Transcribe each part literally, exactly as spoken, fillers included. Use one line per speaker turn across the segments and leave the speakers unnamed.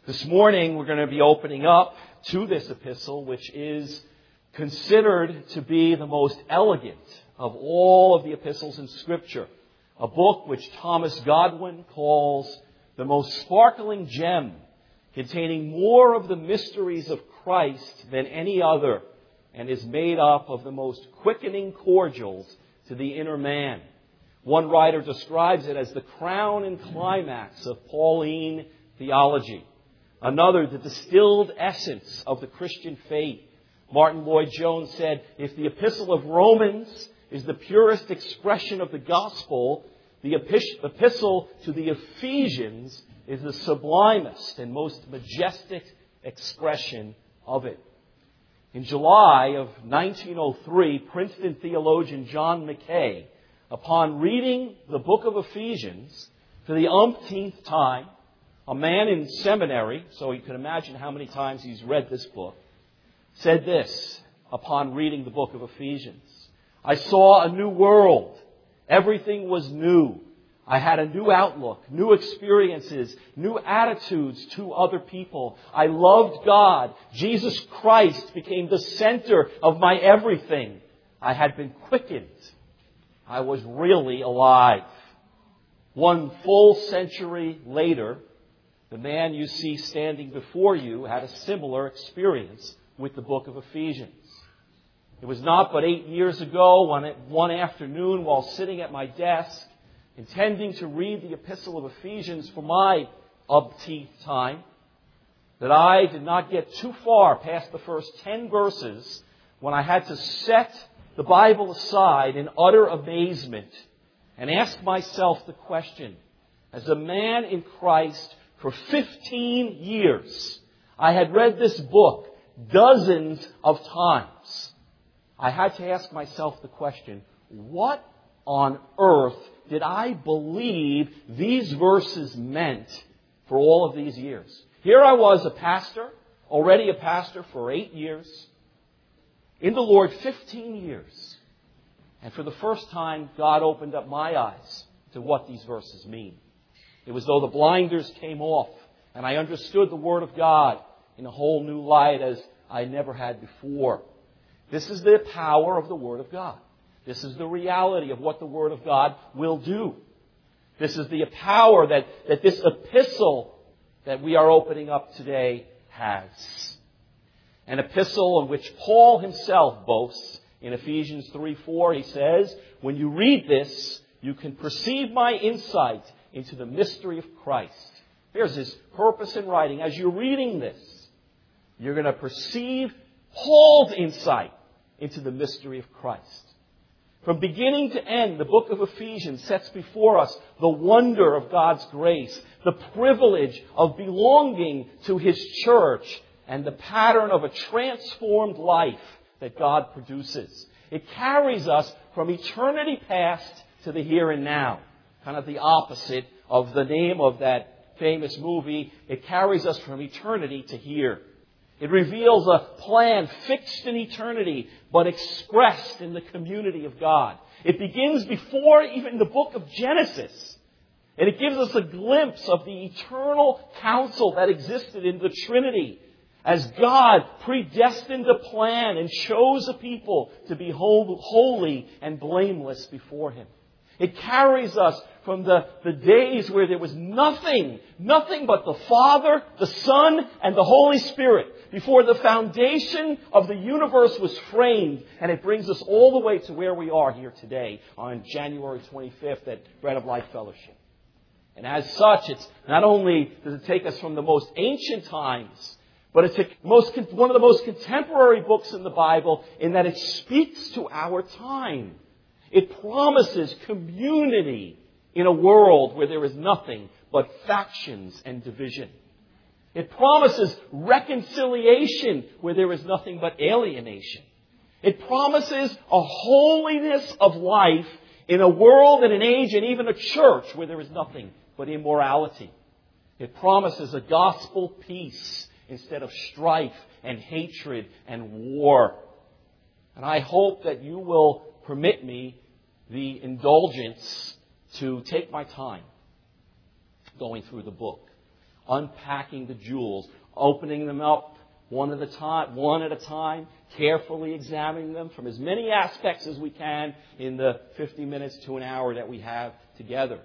This morning we're going to be opening up to this epistle, which is considered to be the most elegant of all of the epistles in Scripture. A book which Thomas Godwin calls the most sparkling gem, containing more of the mysteries of Christ than any other, and is made up of the most quickening cordials to the inner man. One writer describes it as the crown and climax of Pauline theology. Another, the distilled essence of the Christian faith. Martin Lloyd-Jones said, if the epistle of Romans is the purest expression of the gospel, the epistle to the Ephesians is the sublimest and most majestic expression of it. In July of nineteen oh three, Princeton theologian John Mackay, upon reading the book of Ephesians for the umpteenth time, a man in seminary, so you can imagine how many times he's read this book, said this upon reading the book of Ephesians. I saw a new world. Everything was new. I had a new outlook, new experiences, new attitudes to other people. I loved God. Jesus Christ became the center of my everything. I had been quickened. I was really alive. One full century later, the man you see standing before you had a similar experience with the book of Ephesians. It was not but eight years ago, when one afternoon while sitting at my desk, intending to read the epistle of Ephesians for my umpteenth time, that I did not get too far past the first ten verses when I had to set the Bible aside in utter amazement and ask myself the question, as a man in Christ for fifteen years, I had read this book dozens of times. I had to ask myself the question, what on earth did I believe these verses meant for all of these years? Here I was, a pastor, already a pastor for eight years, in the Lord fifteen years. And for the first time, God opened up my eyes to what these verses mean. It was though the blinders came off, and I understood the Word of God in a whole new light as I never had before. This is the power of the Word of God. This is the reality of what the Word of God will do. This is the power that, that this epistle that we are opening up today has. An epistle in which Paul himself boasts in Ephesians three four. He says, when you read this, you can perceive my insight into the mystery of Christ. Here's his purpose in writing. As you're reading this, you're going to perceive Paul's insight into the mystery of Christ. From beginning to end, the book of Ephesians sets before us the wonder of God's grace, the privilege of belonging to His church, and the pattern of a transformed life that God produces. It carries us from eternity past to the here and now. Kind of the opposite of the name of that famous movie. It carries us from eternity to here. It reveals a plan fixed in eternity, but expressed in the community of God. It begins before even the book of Genesis. And it gives us a glimpse of the eternal counsel that existed in the Trinity, as God predestined a plan and chose a people to be holy and blameless before Him. It carries us from the, the days where there was nothing, nothing but the Father, the Son, and the Holy Spirit, before the foundation of the universe was framed. And it brings us all the way to where we are here today on January twenty-fifth at Bread of Life Fellowship. And as such, it's not only does it take us from the most ancient times, but it's a most, one of the most contemporary books in the Bible in that it speaks to our time. It promises community in a world where there is nothing but factions and division. It promises reconciliation where there is nothing but alienation. It promises a holiness of life in a world and an age and even a church where there is nothing but immorality. It promises a gospel peace instead of strife and hatred and war. And I hope that you will permit me the indulgence to take my time going through the book. unpacking the jewels, opening them up one at a time, one at a time, carefully examining them from as many aspects as we can in the fifty minutes to an hour that we have together.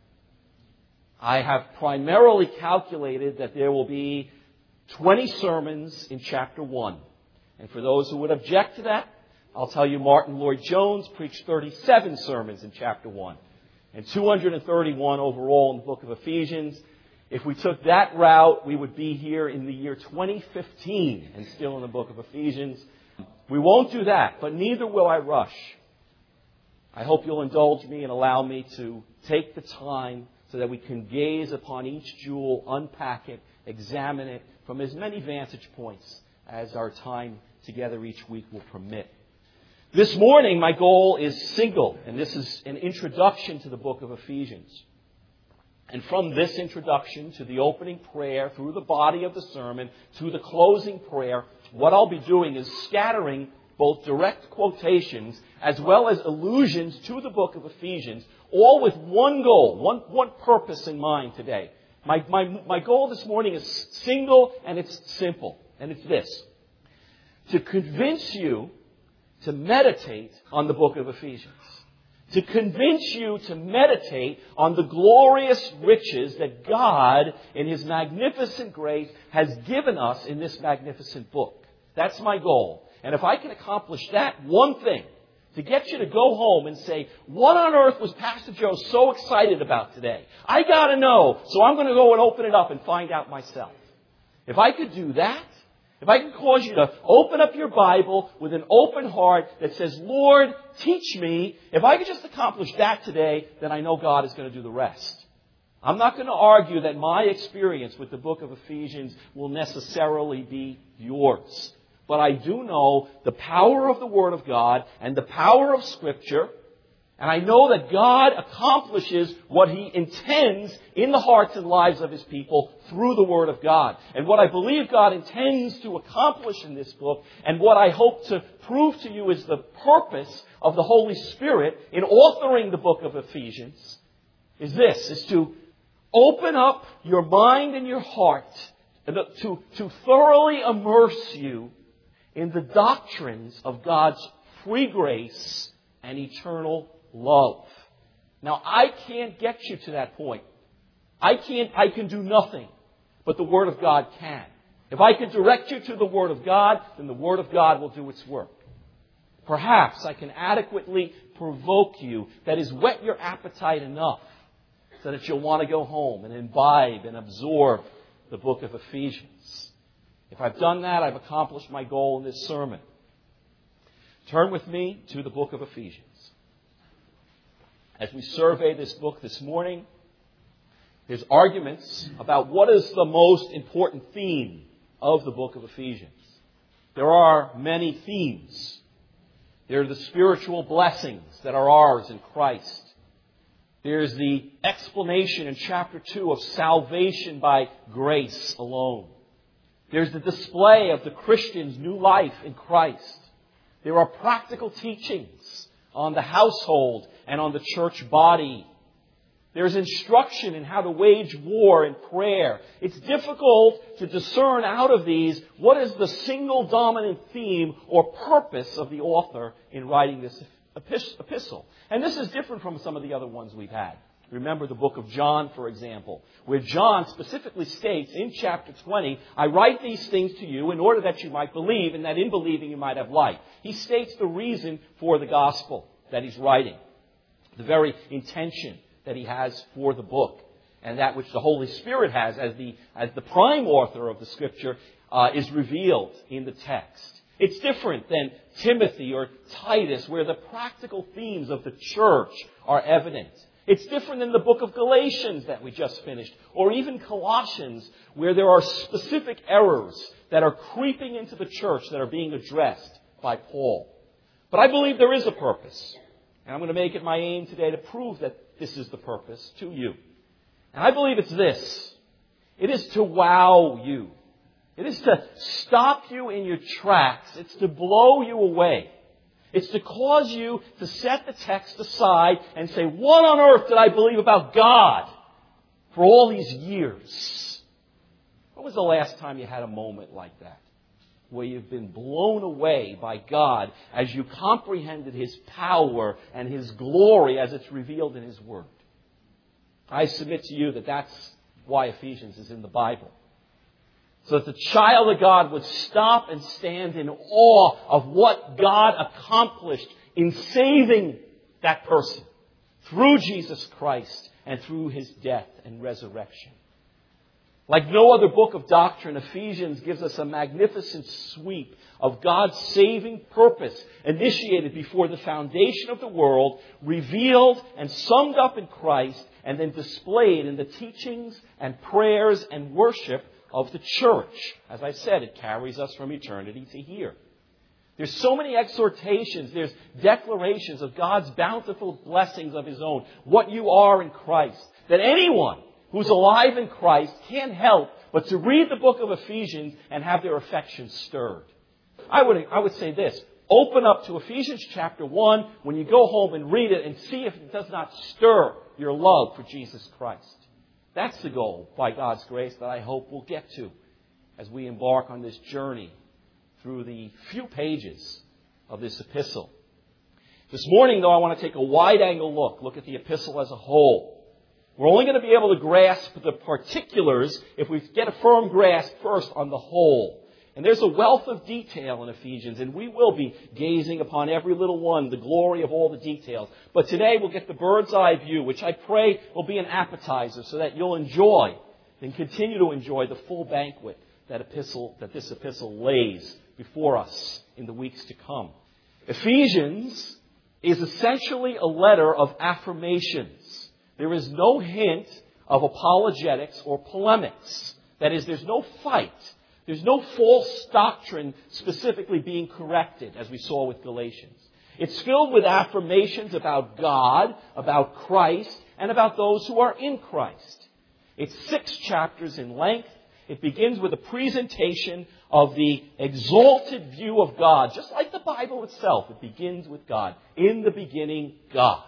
I have primarily calculated that there will be twenty sermons in chapter one. And for those who would object to that, I'll tell you Martin Lloyd-Jones preached thirty-seven sermons in chapter one and two hundred thirty-one overall in the book of Ephesians. If we took that route, we would be here in the year twenty fifteen and still in the book of Ephesians. We won't do that, but neither will I rush. I hope you'll indulge me and allow me to take the time so that we can gaze upon each jewel, unpack it, examine it from as many vantage points as our time together each week will permit. This morning, my goal is single, and this is an introduction to the book of Ephesians. And from this introduction to the opening prayer, through the body of the sermon, to the closing prayer, what I'll be doing is scattering both direct quotations as well as allusions to the book of Ephesians, all with one goal, one, one purpose in mind today. My, my, my goal this morning is single and it's simple, and it's this: to convince you to meditate on the book of Ephesians. To convince you to meditate on the glorious riches that God, in His magnificent grace, has given us in this magnificent book. That's my goal. And if I can accomplish that one thing, to get you to go home and say, what on earth was Pastor Joe so excited about today? I got to know, so I'm going to go and open it up and find out myself. If I could do that, if I can cause you to open up your Bible with an open heart that says, Lord, teach me. If I could just accomplish that today, then I know God is going to do the rest. I'm not going to argue that my experience with the book of Ephesians will necessarily be yours. But I do know the power of the Word of God and the power of Scripture. And I know that God accomplishes what He intends in the hearts and lives of His people through the Word of God. And what I believe God intends to accomplish in this book, and what I hope to prove to you is the purpose of the Holy Spirit in authoring the book of Ephesians, is this, is to open up your mind and your heart to, to thoroughly immerse you in the doctrines of God's free grace and eternal love. Now, I can't get you to that point. I can't, I can do nothing, but the Word of God can. If I can direct you to the Word of God, then the Word of God will do its work. Perhaps I can adequately provoke you, that is, whet your appetite enough so that you'll want to go home and imbibe and absorb the book of Ephesians. If I've done that, I've accomplished my goal in this sermon. Turn with me to the book of Ephesians. As we survey this book this morning, there's arguments about what is the most important theme of the book of Ephesians. There are many themes. There are the spiritual blessings that are ours in Christ. There's the explanation in chapter two of salvation by grace alone. There's the display of the Christian's new life in Christ. There are practical teachings on the household and on the church body. There's instruction in how to wage war in prayer. It's difficult to discern out of these what is the single dominant theme or purpose of the author in writing this epistle. And this is different from some of the other ones we've had. Remember the book of John, for example, where John specifically states in chapter twenty, I write these things to you in order that you might believe, and that in believing you might have life. He states the reason for the gospel that he's writing, the very intention that he has for the book, and that which the Holy Spirit has as the, as the prime author of the Scripture uh, is revealed in the text. It's different than Timothy or Titus, where the practical themes of the church are evident. It's different than the book of Galatians that we just finished, or even Colossians, where there are specific errors that are creeping into the church that are being addressed by Paul. But I believe there is a purpose, and I'm going to make it my aim today to prove that this is the purpose to you. And I believe it's this. It is to wow you. It is to stop you in your tracks. It's to blow you away. It's to cause you to set the text aside and say, what on earth did I believe about God for all these years? When was the last time you had a moment like that, where you've been blown away by God as you comprehended His power and His glory as it's revealed in His Word? I submit to you that that's why Ephesians is in the Bible. So that the child of God would stop and stand in awe of what God accomplished in saving that person through Jesus Christ and through His death and resurrection. Like no other book of doctrine, Ephesians gives us a magnificent sweep of God's saving purpose initiated before the foundation of the world, revealed and summed up in Christ, and then displayed in the teachings and prayers and worship of the church. As I said, it carries us from eternity to here. There's so many exhortations, there's declarations of God's bountiful blessings of His own, what you are in Christ, that anyone who's alive in Christ can't help but to read the book of Ephesians and have their affections stirred. I would, I would say this, open up to Ephesians chapter one when you go home and read it and see if it does not stir your love for Jesus Christ. That's the goal, by God's grace, that I hope we'll get to as we embark on this journey through the few pages of this epistle. This morning, though, I want to take a wide-angle look, look at the epistle as a whole. We're only going to be able to grasp the particulars if we get a firm grasp first on the whole. And there's a wealth of detail in Ephesians, and we will be gazing upon every little one, the glory of all the details. But today we'll get the bird's eye view, which I pray will be an appetizer so that you'll enjoy and continue to enjoy the full banquet that epistle, that this epistle lays before us in the weeks to come. Ephesians is essentially a letter of affirmations. There is no hint of apologetics or polemics. That is, there's no fight. There's no false doctrine specifically being corrected, as we saw with Galatians. It's filled with affirmations about God, about Christ, and about those who are in Christ. It's six chapters in length. It begins with a presentation of the exalted view of God. Just like the Bible itself, it begins with God. In the beginning, God.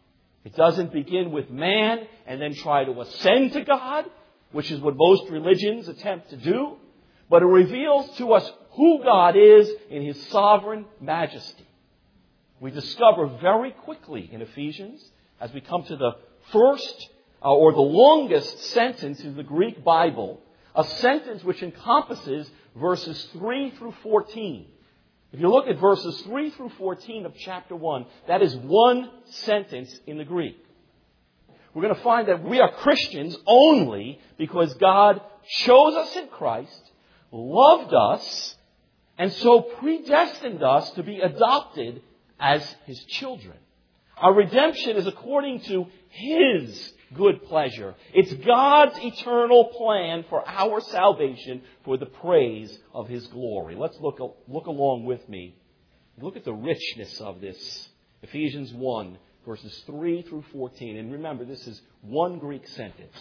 It doesn't begin with man and then try to ascend to God, which is what most religions attempt to do. But it reveals to us who God is in His sovereign majesty. We discover very quickly in Ephesians, as we come to the first uh, or the longest sentence in the Greek Bible, a sentence which encompasses verses three through fourteen. If you look at verses three through fourteen of chapter one, that is one sentence in the Greek. We're going to find that we are Christians only because God chose us in Christ, loved us, and so predestined us to be adopted as His children. Our redemption is according to His good pleasure. It's God's eternal plan for our salvation for the praise of His glory. Let's look, look along with me. Look at the richness of this. Ephesians one, verses three through fourteen. And remember, this is one Greek sentence.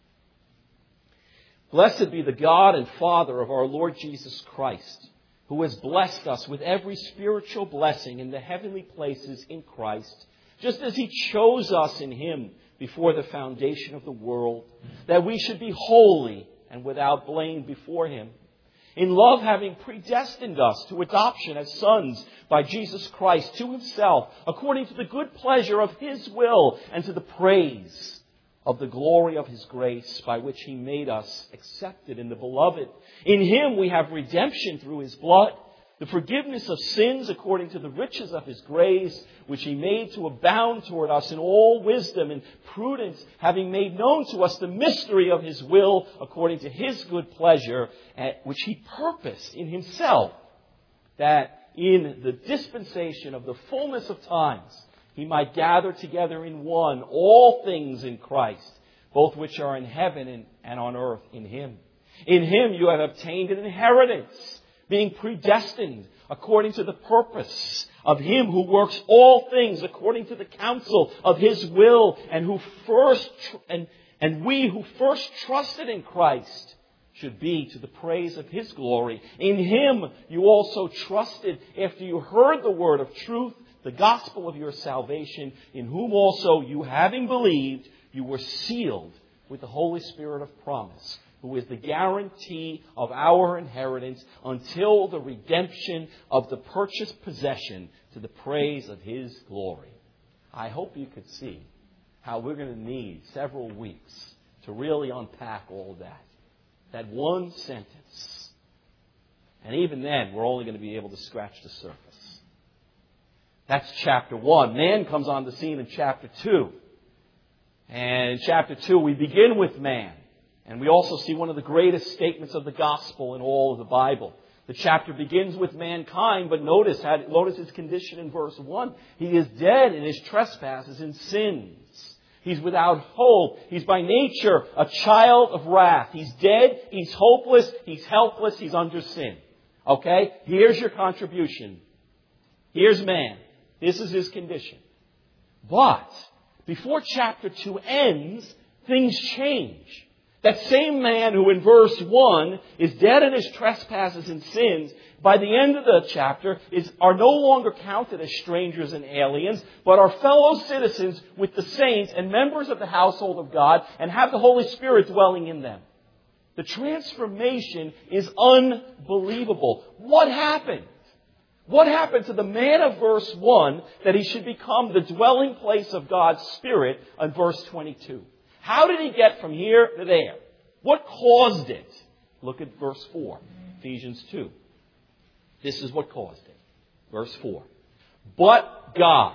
Blessed be the God and Father of our Lord Jesus Christ, who has blessed us with every spiritual blessing in the heavenly places in Christ, just as He chose us in Him before the foundation of the world, that we should be holy and without blame before Him. In love, having predestined us to adoption as sons by Jesus Christ to Himself, according to the good pleasure of His will and to the praise of the glory of His grace, by which He made us accepted in the Beloved. In Him we have redemption through His blood, the forgiveness of sins according to the riches of His grace, which He made to abound toward us in all wisdom and prudence, having made known to us the mystery of His will according to His good pleasure, which He purposed in Himself, that in the dispensation of the fullness of times He might gather together in one all things in Christ, both which are in heaven and on earth in Him. In Him you have obtained an inheritance, being predestined according to the purpose of Him who works all things according to the counsel of His will, and who first and, and we who first trusted in Christ should be to the praise of His glory. In Him you also trusted after you heard the word of truth, the gospel of your salvation, in whom also you, having believed, you were sealed with the Holy Spirit of promise, who is the guarantee of our inheritance until the redemption of the purchased possession to the praise of His glory. I hope you could see how we're going to need several weeks to really unpack all of that. That one sentence. And even then, we're only going to be able to scratch the surface. That's chapter one. Man comes on the scene in chapter two. And in chapter two, we begin with man. And we also see one of the greatest statements of the gospel in all of the Bible. The chapter begins with mankind, but notice, how, notice his condition in verse one. He is dead in his trespasses and sins. He's without hope. He's by nature a child of wrath. He's dead. He's hopeless. He's helpless. He's under sin. Okay? Here's your contribution. Here's man. This is his condition. But before chapter two ends, things change. That same man who in verse one is dead in his trespasses and sins, by the end of the chapter is, are no longer counted as strangers and aliens, but are fellow citizens with the saints and members of the household of God and have the Holy Spirit dwelling in them. The transformation is unbelievable. What happened? What happened to the man of verse one that he should become the dwelling place of God's Spirit in verse twenty-two? How did he get from here to there? What caused it? Look at verse four, Ephesians two. This is what caused it. Verse four. But God,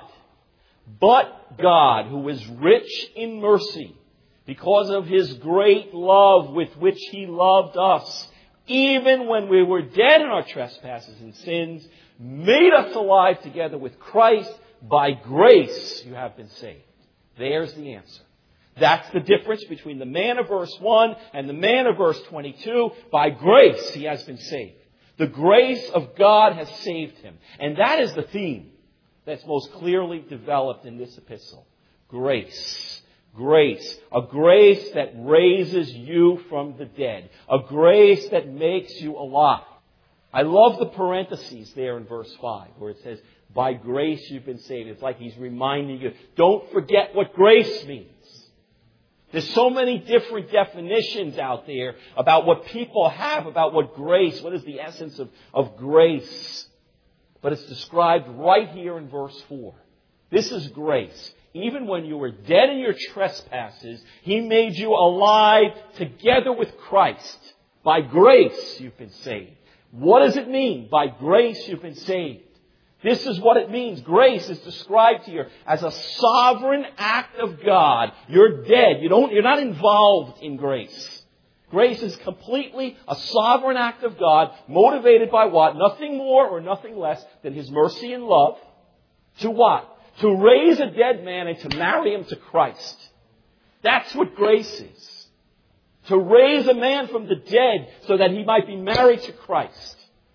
but God, who is rich in mercy, because of His great love with which He loved us, even when we were dead in our trespasses and sins, made us alive together with Christ. By grace you have been saved. There's the answer. That's the difference between the man of verse one and the man of verse twenty-two. By grace he has been saved. The grace of God has saved him. And that is the theme that's most clearly developed in this epistle. Grace. Grace. A grace that raises you from the dead. A grace that makes you alive. I love the parentheses there in verse five where it says, by grace you've been saved. It's like he's reminding you, don't forget what grace means. There's so many different definitions out there about what people have, about what grace, what is the essence of, of grace. But it's described right here in verse four. This is grace. Even when you were dead in your trespasses, He made you alive together with Christ. By grace you've been saved. What does it mean? By grace you've been saved. This is what it means. Grace is described here as a sovereign act of God. You're dead. You don't, you're not involved in grace. Grace is completely a sovereign act of God, motivated by what? Nothing more or nothing less than His mercy and love. To what? To raise a dead man and to marry him to Christ. That's what grace is. To raise a man from the dead so that he might be married to Christ.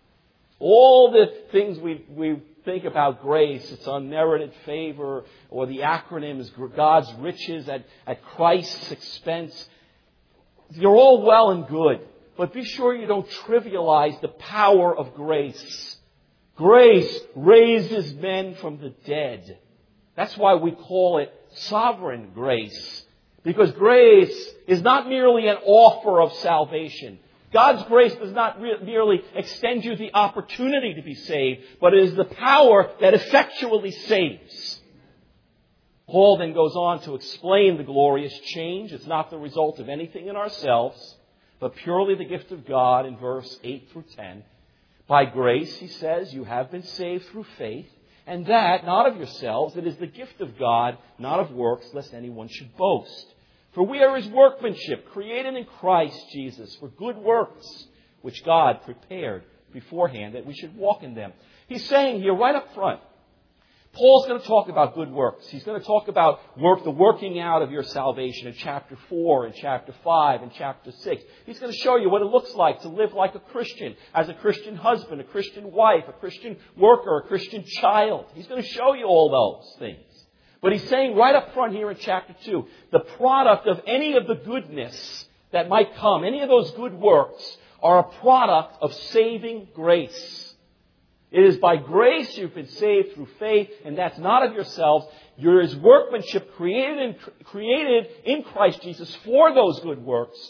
All the things we, we think about grace, it's unmerited favor, or the acronym is God's riches at, at Christ's expense. They're all well and good. But be sure you don't trivialize the power of grace. Grace raises men from the dead. That's why we call it sovereign grace. Because grace is not merely an offer of salvation. God's grace does not re- merely extend you the opportunity to be saved, but it is the power that effectually saves. Paul then goes on to explain the glorious change. It's not the result of anything in ourselves, but purely the gift of God in verse eight through ten. By grace, he says, you have been saved through faith, and that not of yourselves. It is the gift of God, not of works, lest anyone should boast. For we are His workmanship, created in Christ Jesus for good works, which God prepared beforehand that we should walk in them. He's saying here right up front, Paul's going to talk about good works. He's going to talk about work, the working out of your salvation in chapter four, in chapter five, in chapter six. He's going to show you what it looks like to live like a Christian, as a Christian husband, a Christian wife, a Christian worker, a Christian child. He's going to show you all those things. But he's saying right up front here in chapter two, the product of any of the goodness that might come, any of those good works, are a product of saving grace. It is by grace you've been saved through faith, and that's not of yourselves. You're His workmanship created in, created in Christ Jesus for those good works.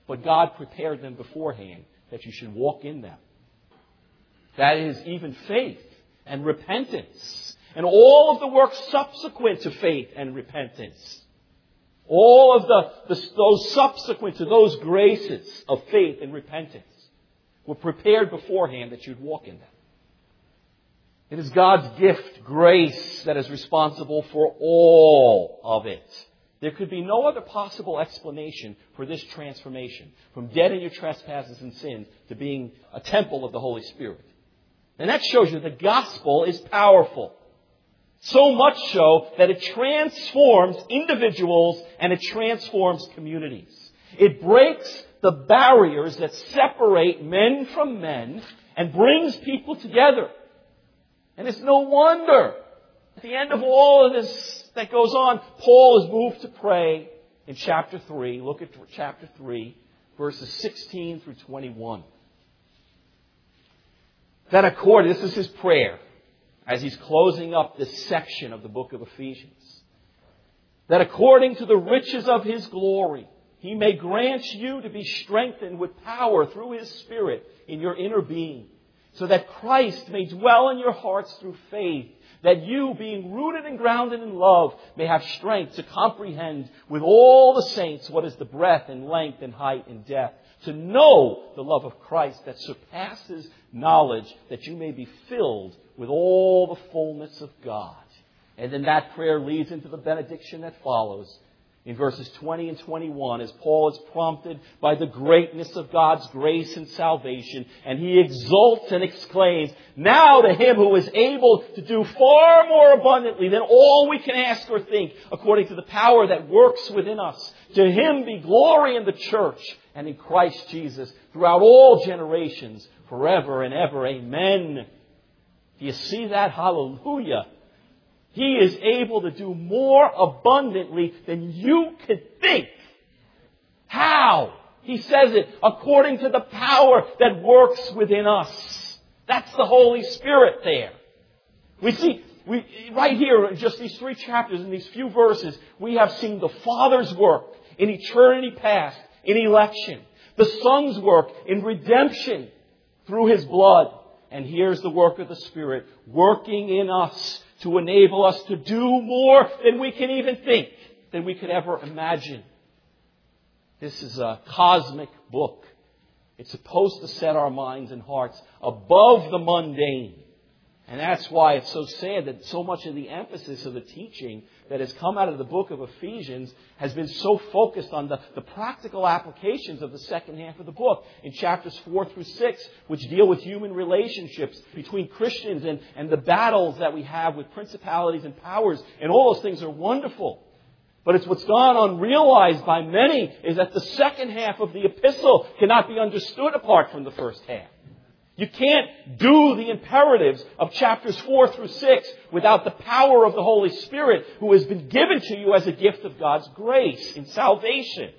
but God prepared them beforehand that you should walk in them. That is even faith and repentance and all of the work subsequent to faith and repentance. All of the, the those subsequent to those graces of faith and repentance were prepared beforehand that you'd walk in them. It is God's gift, grace, that is responsible for all of it. There could be no other possible explanation for this transformation, from dead in your trespasses and sins to being a temple of the Holy Spirit. And that shows you the gospel is powerful. So much so that it transforms individuals and it transforms communities. It breaks the barriers that separate men from men and brings people together. And it's no wonder, at the end of all of this that goes on, Paul is moved to pray in chapter three. Look at chapter three, verses sixteen through twenty-one. That according, this is his prayer as he's closing up this section of the book of Ephesians. That according to the riches of his glory, he may grant you to be strengthened with power through his Spirit in your inner being, so that Christ may dwell in your hearts through faith, that you, being rooted and grounded in love, may have strength to comprehend with all the saints what is the breadth and length and height and depth, to know the love of Christ that surpasses knowledge, that you may be filled with all the fullness of God. And then that prayer leads into the benediction that follows in verses twenty and twenty-one, as Paul is prompted by the greatness of God's grace and salvation, and he exults and exclaims, now to him who is able to do far more abundantly than all we can ask or think, according to the power that works within us. To him be glory in the church and in Christ Jesus throughout all generations, forever and ever. Amen. Do you see that? Hallelujah. He is able to do more abundantly than you could think. How? He says it, according to the power that works within us. That's the Holy Spirit there. We see, we, right here, in just these three chapters, in these few verses, we have seen the Father's work in eternity past, in election. The Son's work in redemption through his blood. And here's the work of the Spirit working in us to enable us to do more than we can even think, than we could ever imagine. This is a cosmic book. It's supposed to set our minds and hearts above the mundane. And that's why it's so sad that so much of the emphasis of the teaching that has come out of the book of Ephesians has been so focused on the, the practical applications of the second half of the book in chapters four through six, which deal with human relationships between Christians and, and the battles that we have with principalities and powers. And all those things are wonderful. But it's what's gone unrealized by many is that the second half of the epistle cannot be understood apart from the first half. You can't do the imperatives of chapters four through six without the power of the Holy Spirit, who has been given to you as a gift of God's grace in salvation.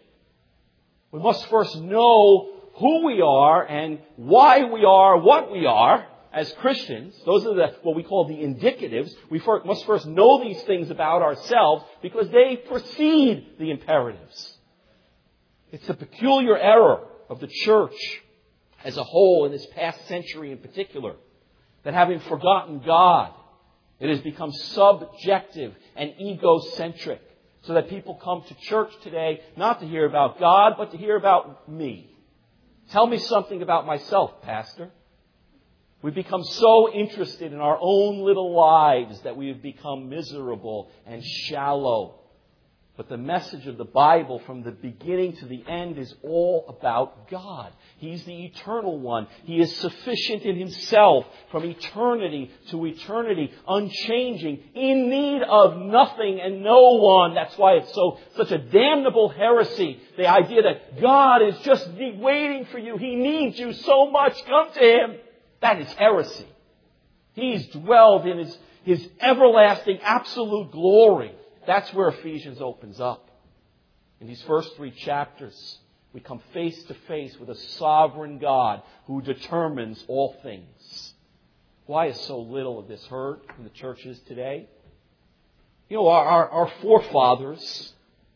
We must first know who we are and why we are what we are as Christians. Those are the what we call the indicatives. We first, must first know these things about ourselves because they precede the imperatives. It's a peculiar error of the church as a whole in this past century in particular, that having forgotten God, it has become subjective and egocentric, so that people come to church today not to hear about God, but to hear about me. Tell me something about myself, Pastor. We've become so interested in our own little lives that we have become miserable and shallow. But the message of the Bible from the beginning to the end is all about God. He's the eternal one. He is sufficient in himself from eternity to eternity, unchanging, in need of nothing and no one. That's why it's so such a damnable heresy. The idea that God is just waiting for you. He needs you so much. Come to him. That is heresy. He's dwelled in his, his everlasting absolute glory. That's where Ephesians opens up. In these first three chapters, we come face to face with a sovereign God who determines all things. Why is so little of this heard in the churches today? You know, our, our, our forefathers,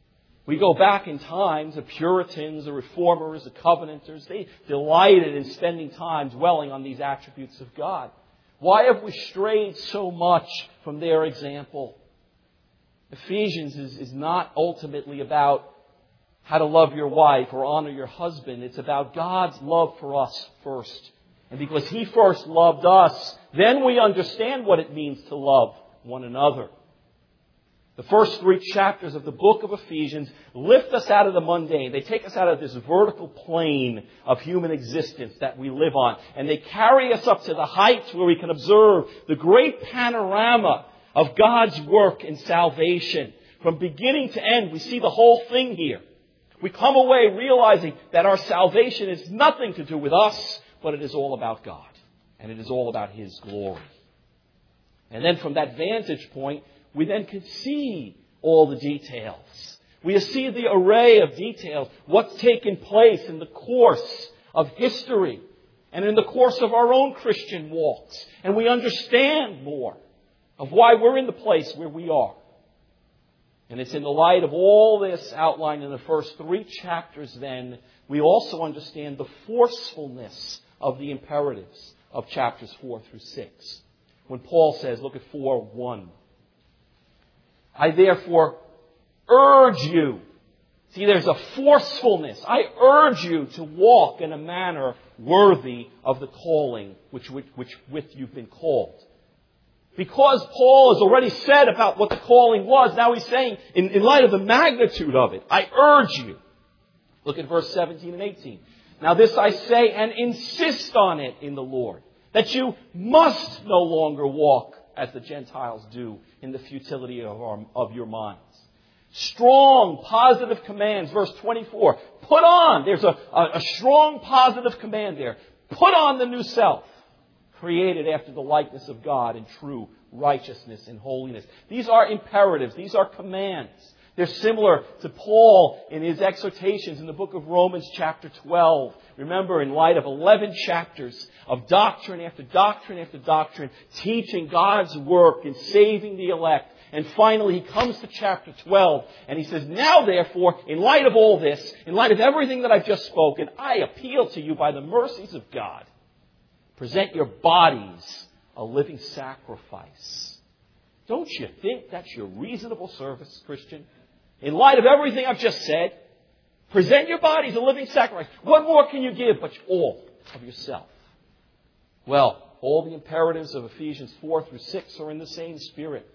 We go back in time, the Puritans, the Reformers, the Covenanters, they delighted in spending time dwelling on these attributes of God. Why have we strayed so much from their example? Ephesians is, is not ultimately about how to love your wife or honor your husband. It's about God's love for us first. And because He first loved us, then we understand what it means to love one another. The first three chapters of the book of Ephesians lift us out of the mundane. They take us out of this vertical plane of human existence that we live on. And they carry us up to the heights where we can observe the great panorama of God's work in salvation. From beginning to end, we see the whole thing here. We come away realizing that our salvation is nothing to do with us, but it is all about God. And it is all about His glory. And then from that vantage point, we then can see all the details. We see the array of details, what's taken place in the course of history and in the course of our own Christian walks. And we understand more of why we're in the place where we are. And it's in the light of all this outlined in the first three chapters then, we also understand the forcefulness of the imperatives of chapters four through six. When Paul says, look at four one. I therefore urge you. See, there's a forcefulness. I urge you to walk in a manner worthy of the calling which, which, which with you've been called. Because Paul has already said about what the calling was, now he's saying, in, in light of the magnitude of it, I urge you. Look at verse seventeen and eighteen. Now this I say and insist on it in the Lord, that you must no longer walk as the Gentiles do in the futility of, our, of your minds. Strong, positive commands. Verse twenty-four. Put on. There's a, a, a strong, positive command there. Put on the new self, created after the likeness of God in true righteousness and holiness. These are imperatives. These are commands. They're similar to Paul in his exhortations in the book of Romans chapter twelve. Remember, in light of eleven chapters of doctrine after doctrine after doctrine, teaching God's work in saving the elect. And finally, he comes to chapter twelve and he says, now therefore, in light of all this, in light of everything that I've just spoken, I appeal to you by the mercies of God. Present your bodies a living sacrifice. Don't you think that's your reasonable service, Christian? In light of everything I've just said, present your bodies a living sacrifice. What more can you give but all of yourself? Well, all the imperatives of Ephesians four through six are in the same spirit.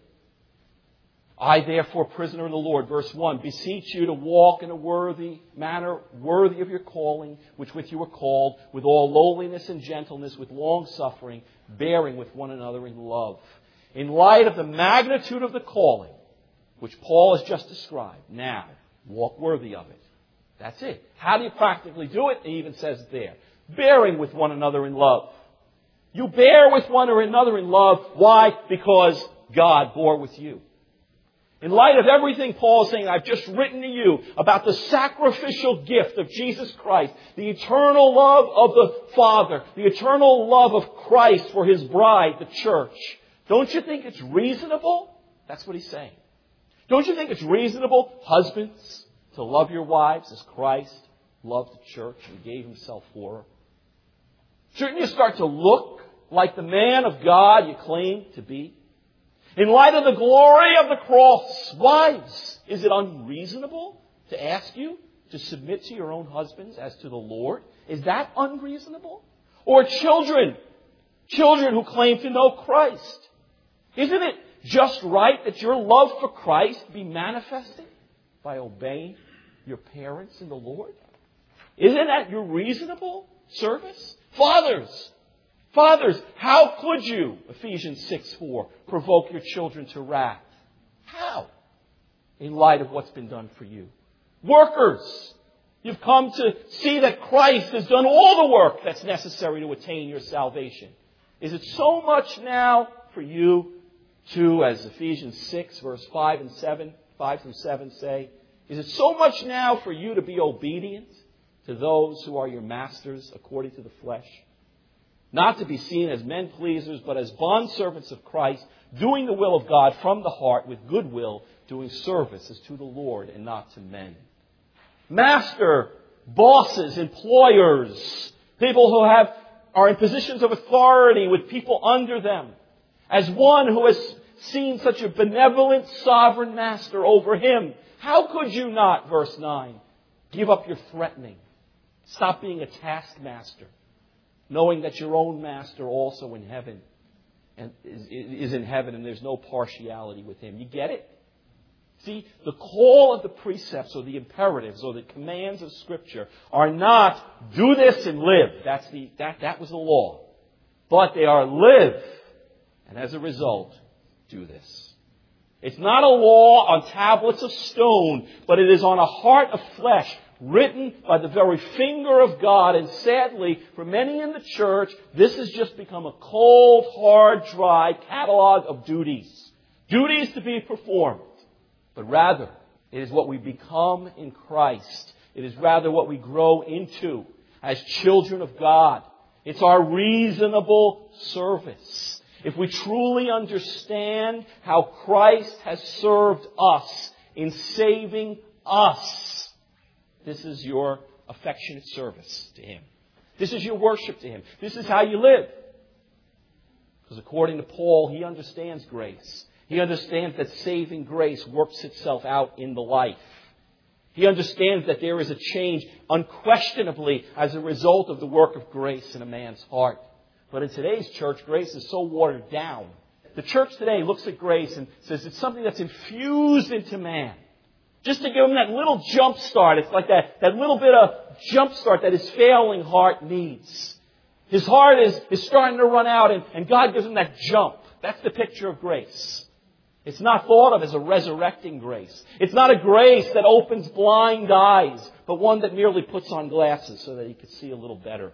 I, therefore, prisoner of the Lord, verse one, beseech you to walk in a worthy manner, worthy of your calling, which with you were called, with all lowliness and gentleness, with long suffering, bearing with one another in love. In light of the magnitude of the calling, which Paul has just described, now, walk worthy of it. That's it. How do you practically do it? He even says it there. Bearing with one another in love. You bear with one another in love. Why? Because God bore with you. In light of everything Paul is saying, I've just written to you about the sacrificial gift of Jesus Christ, the eternal love of the Father, the eternal love of Christ for His bride, the church. Don't you think it's reasonable? That's what he's saying. Don't you think it's reasonable, husbands, to love your wives as Christ loved the church and gave Himself for her? Shouldn't you start to look like the man of God you claim to be? In light of the glory of the cross, wives, is it unreasonable to ask you to submit to your own husbands as to the Lord? Is that unreasonable? Or children, children who claim to know Christ. Isn't it just right that your love for Christ be manifested by obeying your parents in the Lord? Isn't that your reasonable service? Fathers, fathers, how could you, Ephesians six four, provoke your children to wrath? How? In light of what's been done for you. Workers, you've come to see that Christ has done all the work that's necessary to attain your salvation. Is it so much now for you to, as Ephesians six, verse five and seven, five through seven say, is it so much now for you to be obedient to those who are your masters according to the flesh? not to be seen as men pleasers, but as bondservants of Christ, doing the will of God from the heart with good will, doing service as to the Lord and not to men. Master, bosses, employers, people who have are in positions of authority with people under them. As one who has seen such a benevolent sovereign master over him, how could you not, verse nine, give up your threatening? Stop being a taskmaster, knowing that your own master also in heaven and is, is in heaven and there's no partiality with him. You get it? See, the call of the precepts or the imperatives or the commands of Scripture are not do this and live. That's the that, that was the law. But they are live. And as a result, do this. It's not a law on tablets of stone, but it is on a heart of flesh, written by the very finger of God. And sadly, for many in the church, this has just become a cold, hard, dry catalog of duties. Duties to be performed. But rather, it is what we become in Christ. It is rather what we grow into as children of God. It's our reasonable service. If we truly understand how Christ has served us in saving us, this is your affectionate service to Him. This is your worship to Him. This is how you live. Because according to Paul, he understands grace. He understands that saving grace works itself out in the life. He understands that there is a change unquestionably as a result of the work of grace in a man's heart. But in today's church, grace is so watered down. The church today looks at grace and says it's something that's infused into man. Just to give him that little jump start. It's like that, that little bit of jump start that his failing heart needs. His heart is, is starting to run out and, and God gives him that jump. That's the picture of grace. It's not thought of as a resurrecting grace. It's not a grace that opens blind eyes, but one that merely puts on glasses so that he could see a little better.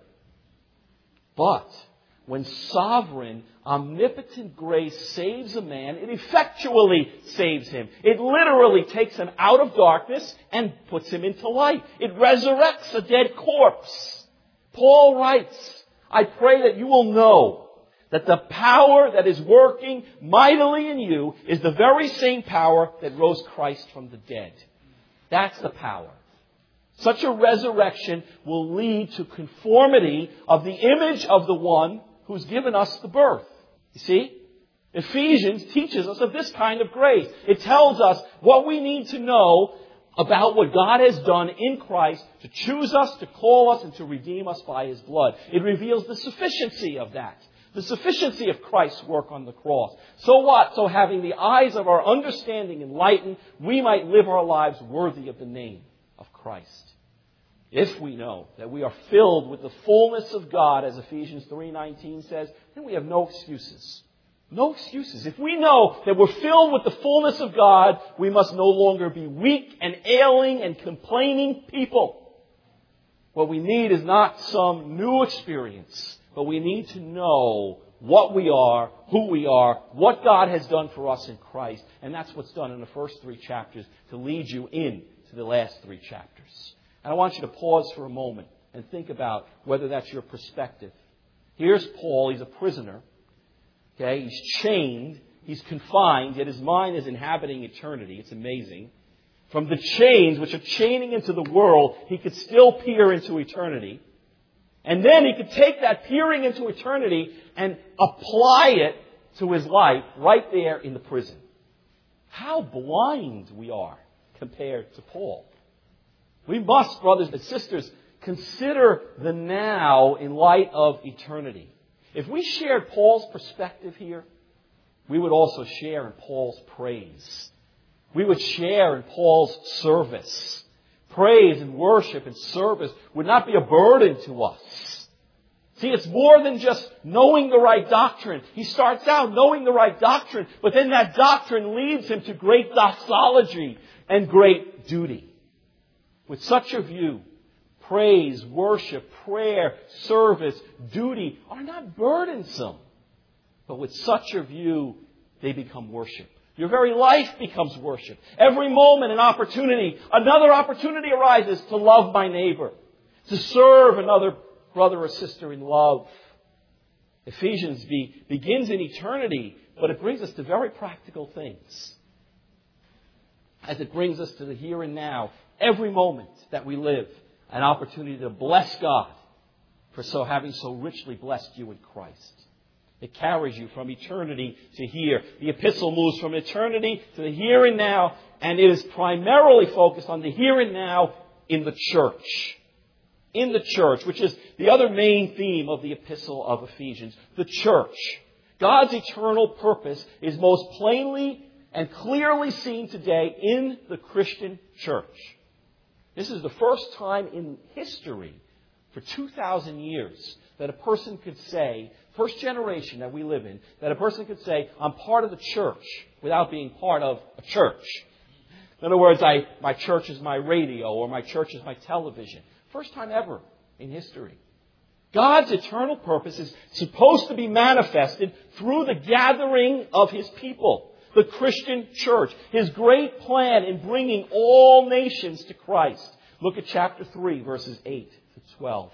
But when sovereign, omnipotent grace saves a man, it effectually saves him. It literally takes him out of darkness and puts him into light. It resurrects a dead corpse. Paul writes, I pray that you will know that the power that is working mightily in you is the very same power that rose Christ from the dead. That's the power. Such a resurrection will lead to conformity of the image of the one who's given us the birth. You see? Ephesians teaches us of this kind of grace. It tells us what we need to know about what God has done in Christ to choose us, to call us, and to redeem us by His blood. It reveals the sufficiency of that. The sufficiency of Christ's work on the cross. So what? So having the eyes of our understanding enlightened, we might live our lives worthy of the name of Christ. If we know that we are filled with the fullness of God, as Ephesians three nineteen says, then we have no excuses. No excuses. If we know that we're filled with the fullness of God, we must no longer be weak and ailing and complaining people. What we need is not some new experience, but we need to know what we are, who we are, what God has done for us in Christ. And that's what's done in the first three chapters to lead you in to the last three chapters. And I want you to pause for a moment and think about whether that's your perspective. Here's Paul. He's a prisoner. Okay, he's chained. He's confined, yet his mind is inhabiting eternity. It's amazing. From the chains which are chaining into the world, he could still peer into eternity. And then he could take that peering into eternity and apply it to his life right there in the prison. How blind we are compared to Paul. We must, brothers and sisters, consider the now in light of eternity. If we shared Paul's perspective here, we would also share in Paul's praise. We would share in Paul's service. Praise and worship and service would not be a burden to us. See, it's more than just knowing the right doctrine. He starts out knowing the right doctrine, but then that doctrine leads him to great doxology and great duty. With such a view, praise, worship, prayer, service, duty are not burdensome. But with such a view, they become worship. Your very life becomes worship. Every moment an opportunity, another opportunity arises to love my neighbor, to serve another brother or sister in love. Ephesians be, begins in eternity, but it brings us to very practical things. As it brings us to the here and now, every moment that we live, an opportunity to bless God for so having so richly blessed you in Christ. It carries you from eternity to here. The epistle moves from eternity to the here and now, and it is primarily focused on the here and now in the church. In the church, which is the other main theme of the epistle of Ephesians. The church. God's eternal purpose is most plainly and clearly seen today in the Christian church. This is the first time in history for two thousand years that a person could say, first generation that we live in, that a person could say, I'm part of the church without being part of a church. In other words, I, my church is my radio or my church is my television. First time ever in history. God's eternal purpose is supposed to be manifested through the gathering of His people, the Christian church. His great plan in bringing all nations to Christ. Look at chapter three, verses eight to twelve.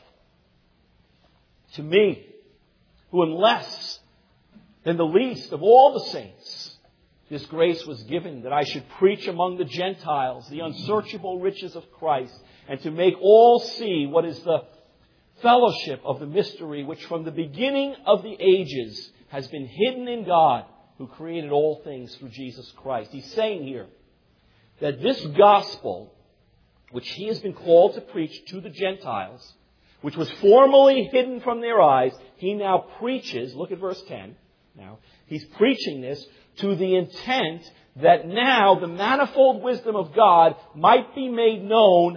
To me, who am less than the least of all the saints, this grace was given that I should preach among the Gentiles the unsearchable riches of Christ, and to make all see what is the fellowship of the mystery which from the beginning of the ages has been hidden in God, who created all things through Jesus Christ. He's saying here that this gospel, which He has been called to preach to the Gentiles, which was formerly hidden from their eyes, He now preaches, look at verse ten now, He's preaching this to the intent that now the manifold wisdom of God might be made known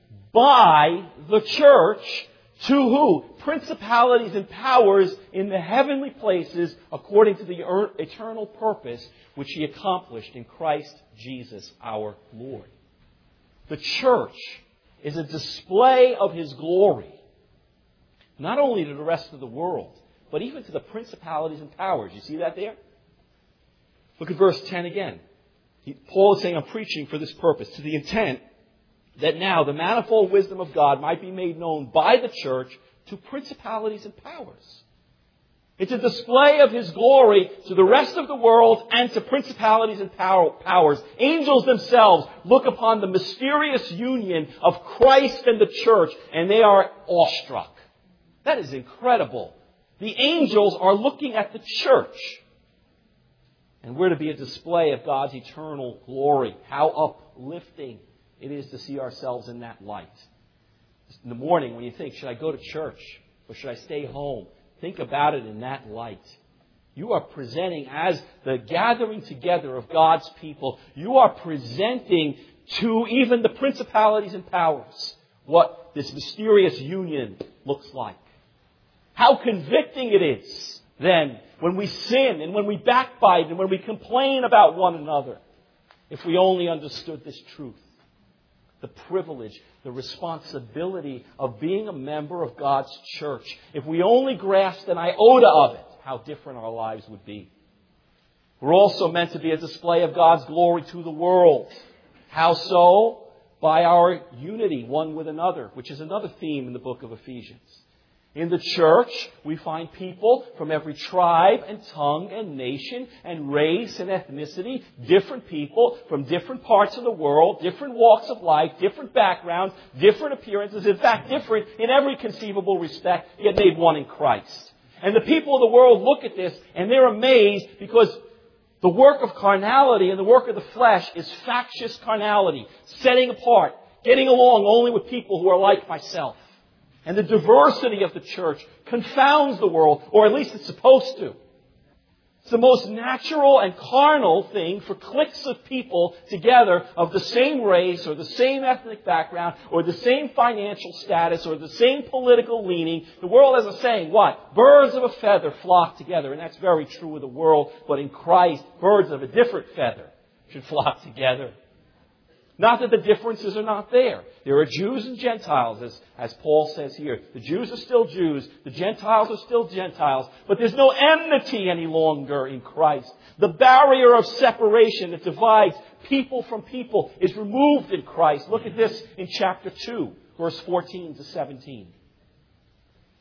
by the church to who? Principalities and powers in the heavenly places according to the eternal purpose which He accomplished in Christ Jesus our Lord. The church is a display of His glory, not only to the rest of the world, but even to the principalities and powers. You see that there? Look at verse ten again. He, Paul is saying, I'm preaching for this purpose, to the intent that now the manifold wisdom of God might be made known by the church to principalities and powers. It's a display of His glory to the rest of the world and to principalities and powers. Angels themselves look upon the mysterious union of Christ and the church, and they are awestruck. That is incredible. The angels are looking at the church. And we're to be a display of God's eternal glory. How uplifting it is to see ourselves in that light. In the morning when you think, should I go to church or should I stay home? Think about it in that light. You are presenting, as the gathering together of God's people, you are presenting to even the principalities and powers what this mysterious union looks like. How convicting it is then when we sin and when we backbite and when we complain about one another. If we only understood this truth. The privilege, the responsibility of being a member of God's church. If we only grasped an iota of it, how different our lives would be. We're also meant to be a display of God's glory to the world. How so? By our unity one with another, which is another theme in the book of Ephesians. In the church, we find people from every tribe and tongue and nation and race and ethnicity, different people from different parts of the world, different walks of life, different backgrounds, different appearances, in fact, different in every conceivable respect, yet made one in Christ. And the people of the world look at this and they're amazed because the work of carnality and the work of the flesh is factious carnality, setting apart, getting along only with people who are like myself. And the diversity of the church confounds the world, or at least it's supposed to. It's the most natural and carnal thing for cliques of people together of the same race or the same ethnic background or the same financial status or the same political leaning. The world has a saying, what? Birds of a feather flock together. And that's very true of the world, but in Christ, birds of a different feather should flock together. Not that the differences are not there. There are Jews and Gentiles, as, as Paul says here. The Jews are still Jews. The Gentiles are still Gentiles. But there's no enmity any longer in Christ. The barrier of separation that divides people from people is removed in Christ. Look at this in chapter two, verse fourteen to seventeen.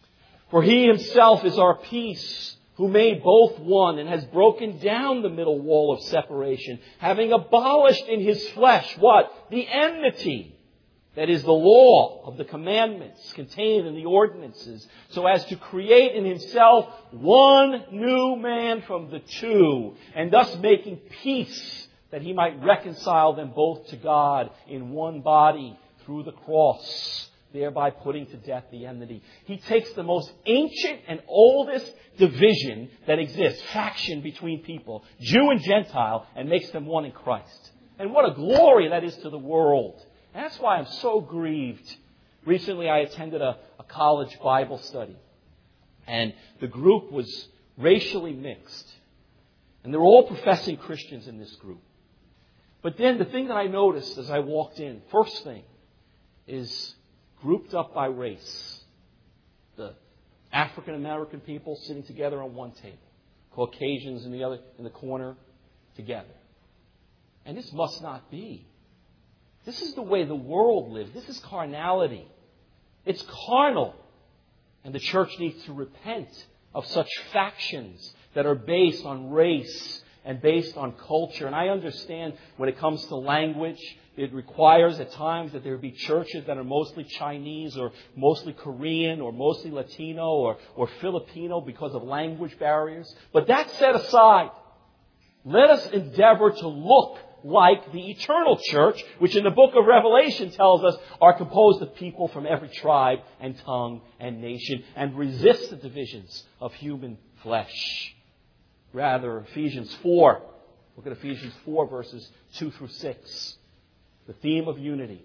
For He Himself is our peace, who made both one and has broken down the middle wall of separation, having abolished in His flesh what? The enmity. That is the law of the commandments contained in the ordinances, so as to create in Himself one new man from the two, and thus making peace, that He might reconcile them both to God in one body through the cross, thereby putting to death the enmity. He takes the most ancient and oldest division that exists, faction between people, Jew and Gentile, and makes them one in Christ. And what a glory that is to the world. And that's why I'm so grieved. Recently I attended a, a college Bible study. And the group was racially mixed. And they were all professing Christians in this group. But then the thing that I noticed as I walked in, first thing, is grouped up by race. The African American people sitting together on one table. Caucasians in the other, in the corner together. And this must not be. This is the way the world lives. This is carnality. It's carnal. And the church needs to repent of such factions that are based on race and based on culture. And I understand when it comes to language, it requires at times that there be churches that are mostly Chinese or mostly Korean or mostly Latino or, or Filipino because of language barriers. But that set aside, let us endeavor to look like the eternal church, which in the book of Revelation tells us are composed of people from every tribe and tongue and nation, and resist the divisions of human flesh. Rather, Ephesians four, look at Ephesians four verses two through six. The theme of unity.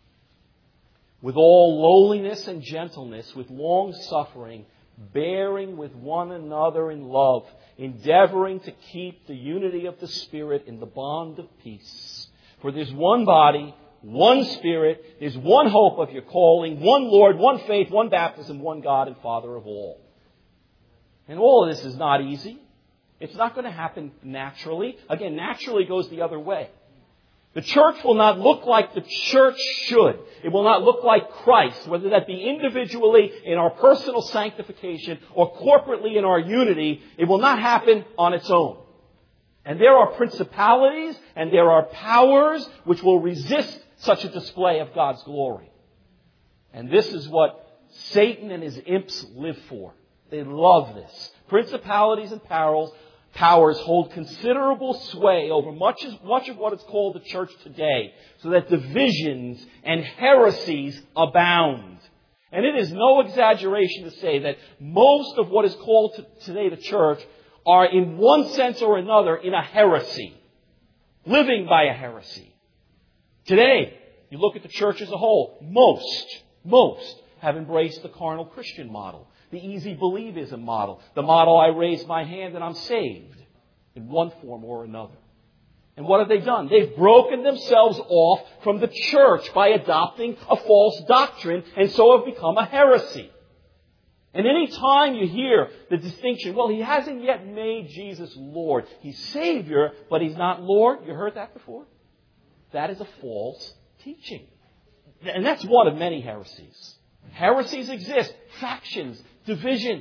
With all lowliness and gentleness, with long suffering, bearing with one another in love, endeavoring to keep the unity of the Spirit in the bond of peace. For there's one body, one Spirit, there's one hope of your calling, one Lord, one faith, one baptism, one God and Father of all. And all of this is not easy. It's not going to happen naturally. Again, naturally goes the other way. The church will not look like the church should. It will not look like Christ, whether that be individually in our personal sanctification or corporately in our unity. It will not happen on its own. And there are principalities and there are powers which will resist such a display of God's glory. And this is what Satan and his imps live for. They love this. Principalities and powers Powers hold considerable sway over much, much of what is called the church today, so that divisions and heresies abound. And it is no exaggeration to say that most of what is called to, today the church are in one sense or another in a heresy, living by a heresy. Today, you look at the church as a whole, most, most have embraced the carnal Christian model. The easy believism model. The model, I raise my hand and I'm saved. In one form or another. And what have they done? They've broken themselves off from the church by adopting a false doctrine and so have become a heresy. And any time you hear the distinction, well, he hasn't yet made Jesus Lord. He's Savior, but he's not Lord. You heard that before? That is a false teaching. And that's one of many heresies. Heresies exist. Factions, divisions.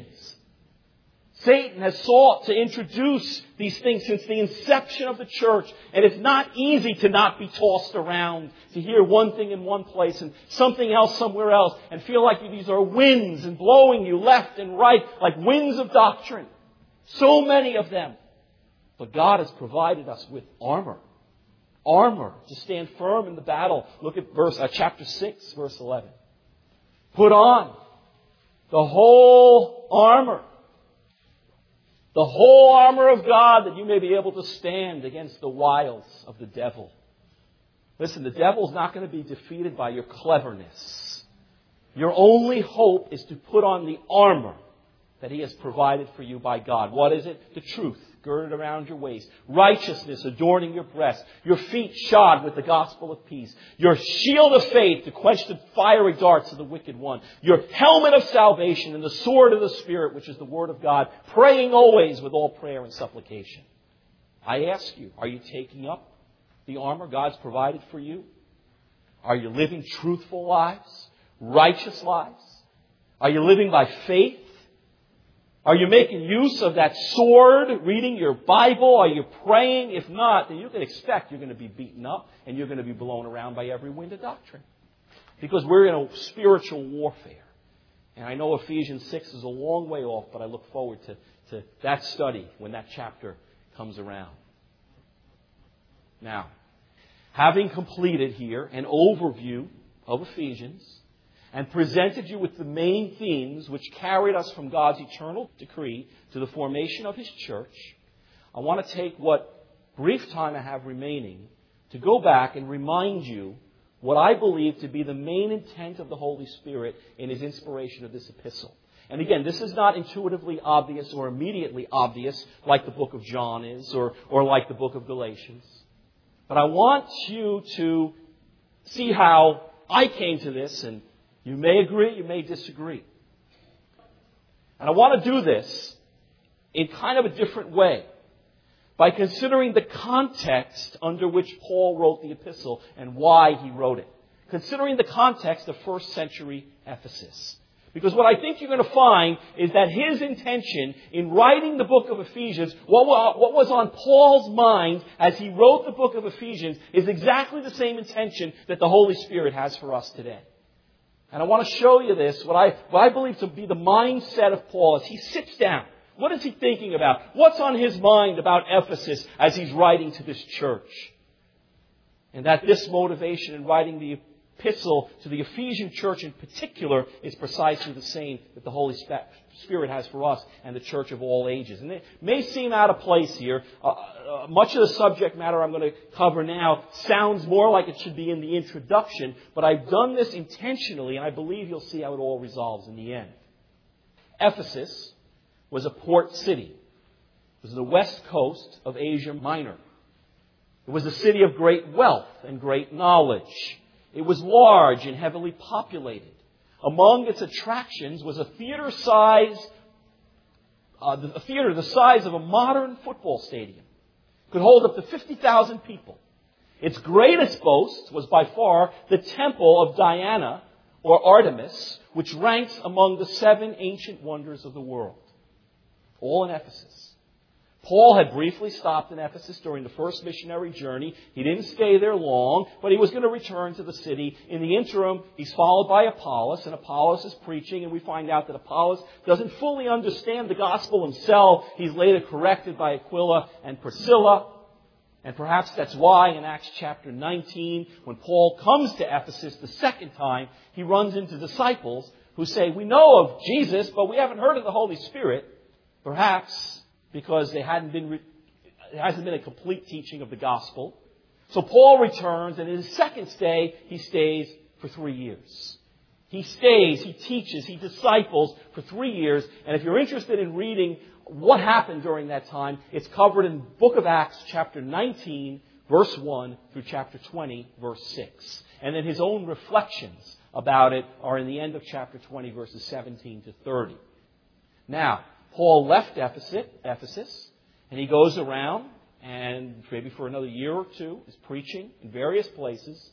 Satan has sought to introduce these things since the inception of the church. And it's not easy to not be tossed around, to hear one thing in one place and something else somewhere else, and feel like these are winds and blowing you left and right, like winds of doctrine. So many of them. But God has provided us with armor. Armor to stand firm in the battle. Look at verse uh, chapter six, verse eleven. Put on the whole armor. The whole armor of God, that you may be able to stand against the wiles of the devil. Listen, the devil's not going to be defeated by your cleverness. Your only hope is to put on the armor that he has provided for you by God. What is it? The truth girded around your waist. Righteousness adorning your breast. Your feet shod with the gospel of peace. Your shield of faith to quench the fiery darts of the wicked one. Your helmet of salvation and the sword of the Spirit, which is the word of God. Praying always with all prayer and supplication. I ask you, are you taking up the armor God's provided for you? Are you living truthful lives? Righteous lives? Are you living by faith Are you making use of that sword, reading your Bible? Are you praying? If not, then you can expect you're going to be beaten up and you're going to be blown around by every wind of doctrine. Because we're in a spiritual warfare. And I know Ephesians six is a long way off, but I look forward to, to that study when that chapter comes around. Now, having completed here an overview of Ephesians and presented you with the main themes which carried us from God's eternal decree to the formation of His church, I want to take what brief time I have remaining to go back and remind you what I believe to be the main intent of the Holy Spirit in His inspiration of this epistle. And again, this is not intuitively obvious or immediately obvious like the book of John is or, or like the book of Galatians. But I want you to see how I came to this, and you may agree, you may disagree. And I want to do this in kind of a different way, by considering the context under which Paul wrote the epistle and why he wrote it. Considering the context of first century Ephesus. Because what I think you're going to find is that his intention in writing the book of Ephesians, what was on Paul's mind as he wrote the book of Ephesians, is exactly the same intention that the Holy Spirit has for us today. And I want to show you this, what I, what I believe to be the mindset of Paul as he sits down. What is he thinking about? What's on his mind about Ephesus as he's writing to this church? And that this motivation in writing the epistle to the Ephesian church in particular is precisely the same that the Holy Spirit has for us and the church of all ages. And it may seem out of place here. Uh, uh, much of the subject matter I'm going to cover now sounds more like it should be in the introduction, but I've done this intentionally, and I believe you'll see how it all resolves in the end. Ephesus was a port city. It was the west coast of Asia Minor. It was a city of great wealth and great knowledge. It was large and heavily populated. Among its attractions was a theater size, uh, a theater the size of a modern football stadium. It could hold up to fifty thousand people. Its greatest boast was by far the temple of Diana, or Artemis, which ranks among the seven ancient wonders of the world. All in Ephesus. Paul had briefly stopped in Ephesus during the first missionary journey. He didn't stay there long, but he was going to return to the city. In the interim, he's followed by Apollos, and Apollos is preaching, and we find out that Apollos doesn't fully understand the gospel himself. He's later corrected by Aquila and Priscilla. And perhaps that's why in Acts chapter nineteen, when Paul comes to Ephesus the second time, he runs into disciples who say, "We know of Jesus, but we haven't heard of the Holy Spirit." Perhaps because they hadn't been, it hasn't been a complete teaching of the gospel. So Paul returns, and in his second stay, he stays for three years. He stays, he teaches, he disciples for three years. And if you're interested in reading what happened during that time, it's covered in the book of Acts, chapter nineteen, verse one, through chapter twenty, verse six. And then his own reflections about it are in the end of chapter twenty, verses seventeen to thirty. Now, Paul left Ephesus, Ephesus, and he goes around, and maybe for another year or two, is preaching in various places,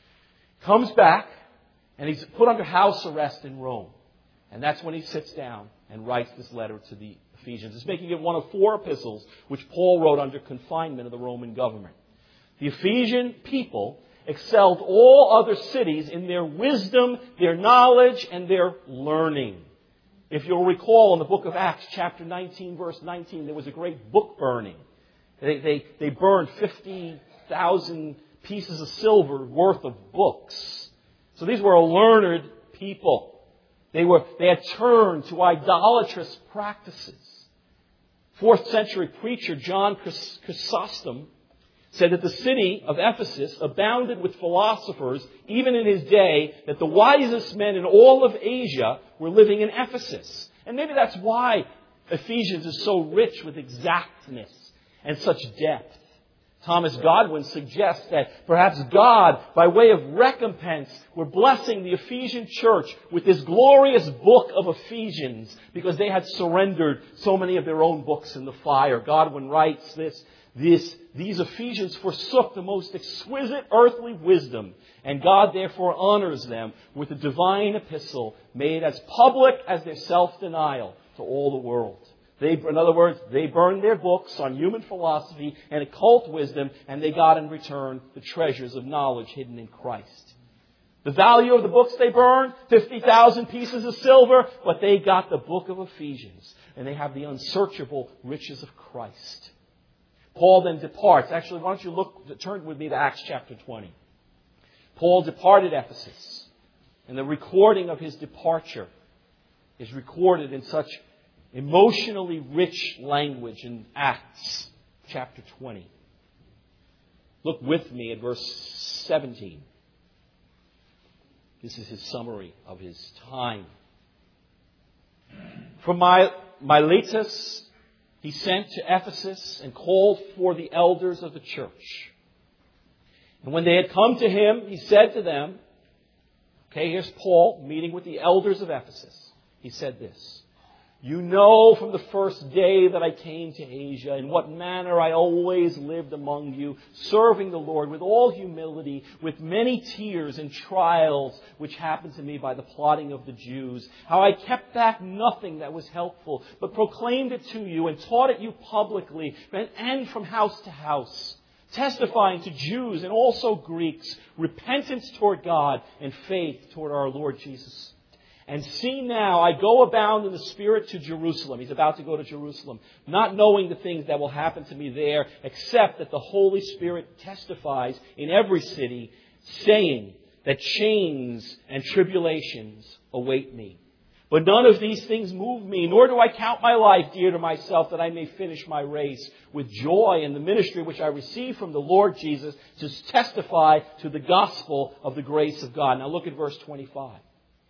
comes back, and he's put under house arrest in Rome. And that's when he sits down and writes this letter to the Ephesians. It's making it one of four epistles which Paul wrote under confinement of the Roman government. The Ephesian people excelled all other cities in their wisdom, their knowledge, and their learning. If you'll recall in the book of Acts, chapter nineteen, verse nineteen, there was a great book burning. They, they, they burned fifty thousand pieces of silver worth of books. So these were a learned people. They were, they had turned to idolatrous practices. Fourth century preacher John Chrysostom said that the city of Ephesus abounded with philosophers, even in his day, that the wisest men in all of Asia were living in Ephesus. And maybe that's why Ephesians is so rich with exactness and such depth. Thomas Godwin suggests that perhaps God, by way of recompense, were blessing the Ephesian church with this glorious book of Ephesians because they had surrendered so many of their own books in the fire. Godwin writes this, this These Ephesians forsook the most exquisite earthly wisdom, and God therefore honors them with a divine epistle made as public as their self-denial, to all the world. They, in other words, they burned their books on human philosophy and occult wisdom, and they got in return the treasures of knowledge hidden in Christ. The value of the books they burned, fifty thousand pieces of silver, but they got the book of Ephesians, and they have the unsearchable riches of Christ. Paul then departs. Actually, why don't you look, turn with me to Acts chapter twenty. Paul departed Ephesus, and the recording of his departure is recorded in such emotionally rich language in Acts chapter twenty. Look with me at verse seventeen. This is his summary of his time. From Miletus, he sent to Ephesus and called for the elders of the church. And when they had come to him, he said to them, okay, here's Paul meeting with the elders of Ephesus. He said this, "You know from the first day that I came to Asia in what manner I always lived among you, serving the Lord with all humility, with many tears and trials which happened to me by the plotting of the Jews. How I kept back nothing that was helpful, but proclaimed it to you and taught it you publicly and from house to house, testifying to Jews and also Greeks, repentance toward God and faith toward our Lord Jesus. And see now, I go abound in the Spirit to Jerusalem." He's about to go to Jerusalem. "Not knowing the things that will happen to me there, except that the Holy Spirit testifies in every city, saying that chains and tribulations await me. But none of these things move me, nor do I count my life dear to myself, that I may finish my race with joy in the ministry which I received from the Lord Jesus to testify to the gospel of the grace of God." Now look at verse twenty-five.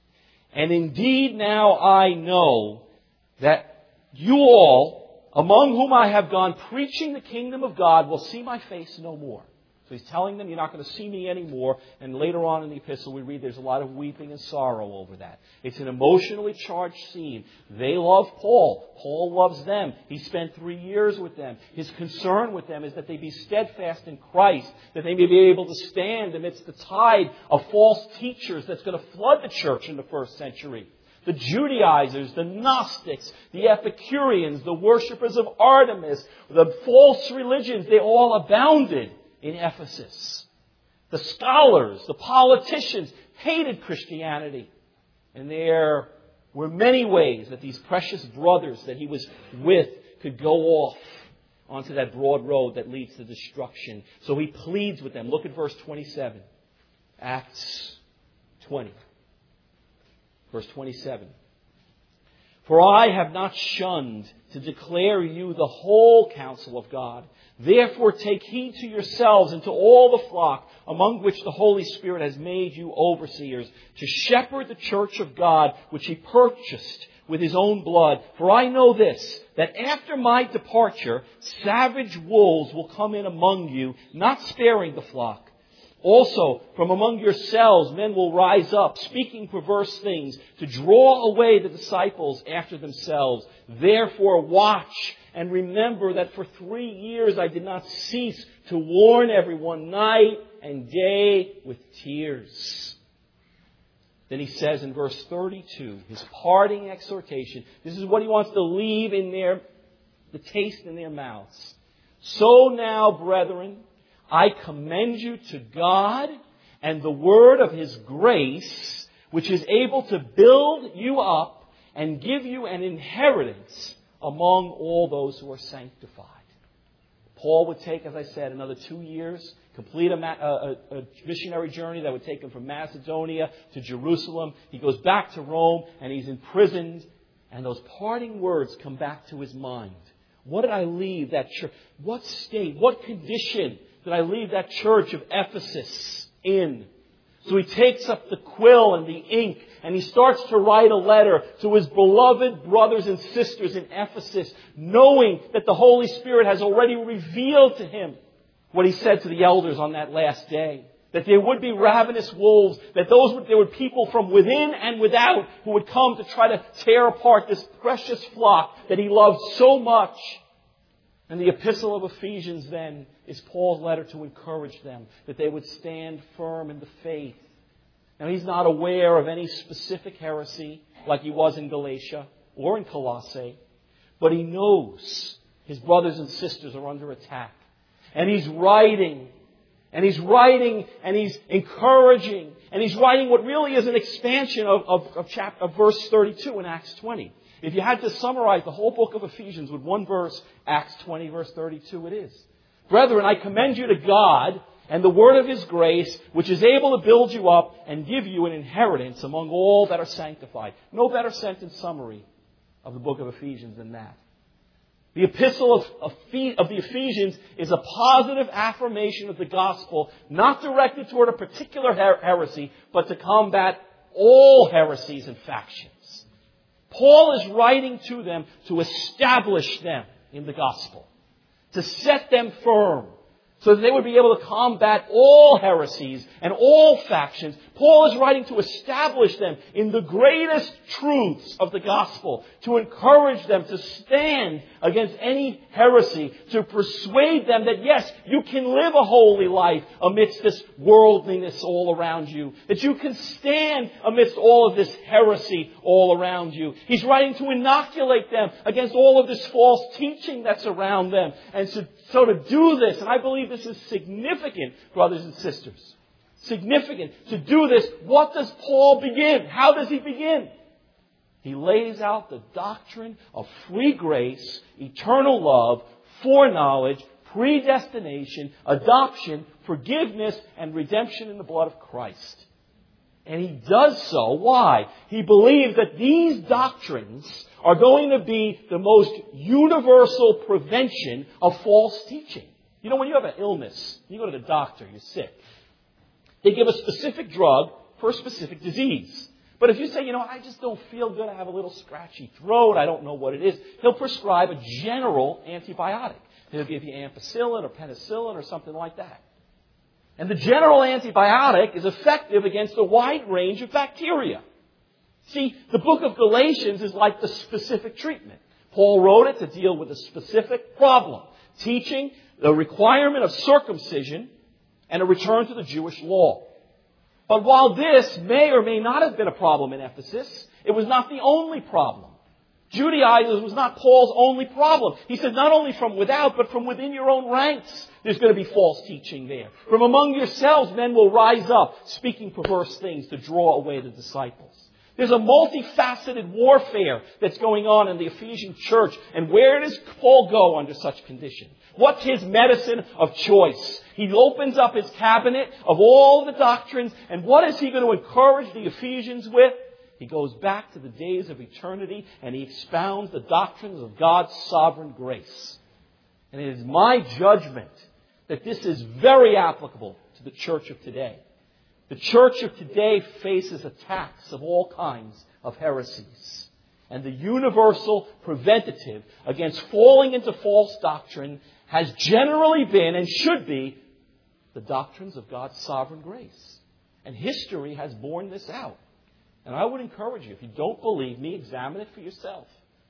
"And indeed now I know that you all, among whom I have gone preaching the kingdom of God, will see my face no more." So he's telling them, you're not going to see me anymore. And later on in the epistle we read there's a lot of weeping and sorrow over that. It's an emotionally charged scene. They love Paul. Paul loves them. He spent three years with them. His concern with them is that they be steadfast in Christ, that they may be able to stand amidst the tide of false teachers that's going to flood the church in the first century. The Judaizers, the Gnostics, the Epicureans, the worshippers of Artemis, the false religions, they all abounded in Ephesus. The scholars, the politicians hated Christianity. And there were many ways that these precious brothers that he was with could go off onto that broad road that leads to destruction. So he pleads with them. Look at verse twenty-seven. Acts twenty. Verse twenty-seven. "For I have not shunned to declare you the whole counsel of God. Therefore take heed to yourselves and to all the flock among which the Holy Spirit has made you overseers, to shepherd the church of God, which he purchased with his own blood. For I know this, that after my departure, savage wolves will come in among you, not sparing the flock. Also, from among yourselves, men will rise up, speaking perverse things, to draw away the disciples after themselves. Therefore, watch and remember that for three years I did not cease to warn everyone night and day with tears." Then he says in verse thirty-two, his parting exhortation. This is what he wants to leave in their, the taste in their mouths. "So now, brethren, I commend you to God and the word of his grace, which is able to build you up and give you an inheritance among all those who are sanctified." Paul would take, as I said, another two years, complete a, a, a missionary journey that would take him from Macedonia to Jerusalem. He goes back to Rome and he's imprisoned. And those parting words come back to his mind. What did I leave that church? What state, what condition did I leave that church of Ephesus in? So he takes up the quill and the ink and he starts to write a letter to his beloved brothers and sisters in Ephesus, knowing that the Holy Spirit has already revealed to him what he said to the elders on that last day. That there would be ravenous wolves, that those would, there were people from within and without who would come to try to tear apart this precious flock that he loved so much. And the epistle of Ephesians then is Paul's letter to encourage them that they would stand firm in the faith. Now he's not aware of any specific heresy like he was in Galatia or in Colossae, but he knows his brothers and sisters are under attack. And he's writing, and he's writing, and he's encouraging, and he's writing what really is an expansion of, of, of, chapter, of verse thirty-two in Acts twenty. If you had to summarize the whole book of Ephesians with one verse, Acts twenty, verse thirty-two, it is. Brethren, I commend you to God and the word of His grace, which is able to build you up and give you an inheritance among all that are sanctified. No better sentence summary of the book of Ephesians than that. The epistle of, of, of the Ephesians is a positive affirmation of the gospel, not directed toward a particular her- heresy, but to combat all heresies and factions. Paul is writing to them to establish them in the gospel, to set them firm, so that they would be able to combat all heresies and all factions. Paul is writing to establish them in the greatest truths of the gospel, to encourage them to stand against any heresy, to persuade them that, yes, you can live a holy life amidst this worldliness all around you, that you can stand amidst all of this heresy all around you. He's writing to inoculate them against all of this false teaching that's around them. And so, so to do this, and I believe this is significant, brothers and sisters, significant. To do this, what does Paul begin? How does he begin? He lays out the doctrine of free grace, eternal love, foreknowledge, predestination, adoption, forgiveness, and redemption in the blood of Christ. And he does so. Why? He believes that these doctrines are going to be the most universal prevention of false teaching. You know, when you have an illness, you go to the doctor, you're sick. They give a specific drug for a specific disease. But if you say, you know, I just don't feel good, I have a little scratchy throat, I don't know what it is, he'll prescribe a general antibiotic. He'll give you ampicillin or penicillin or something like that. And the general antibiotic is effective against a wide range of bacteria. See, the book of Galatians is like the specific treatment. Paul wrote it to deal with a specific problem, teaching the requirement of circumcision and a return to the Jewish law. But while this may or may not have been a problem in Ephesus, it was not the only problem. Judaizers was not Paul's only problem. He said not only from without, but from within your own ranks, there's going to be false teaching there. From among yourselves, men will rise up, speaking perverse things to draw away the disciples. There's a multifaceted warfare that's going on in the Ephesian church. And where does Paul go under such condition? What's his medicine of choice? He opens up his cabinet of all the doctrines. And what is he going to encourage the Ephesians with? He goes back to the days of eternity and he expounds the doctrines of God's sovereign grace. And it is my judgment that this is very applicable to the church of today. The church of today faces attacks of all kinds of heresies. And the universal preventative against falling into false doctrine has generally been and should be the doctrines of God's sovereign grace. And history has borne this out. And I would encourage you, if you don't believe me, examine it for yourself.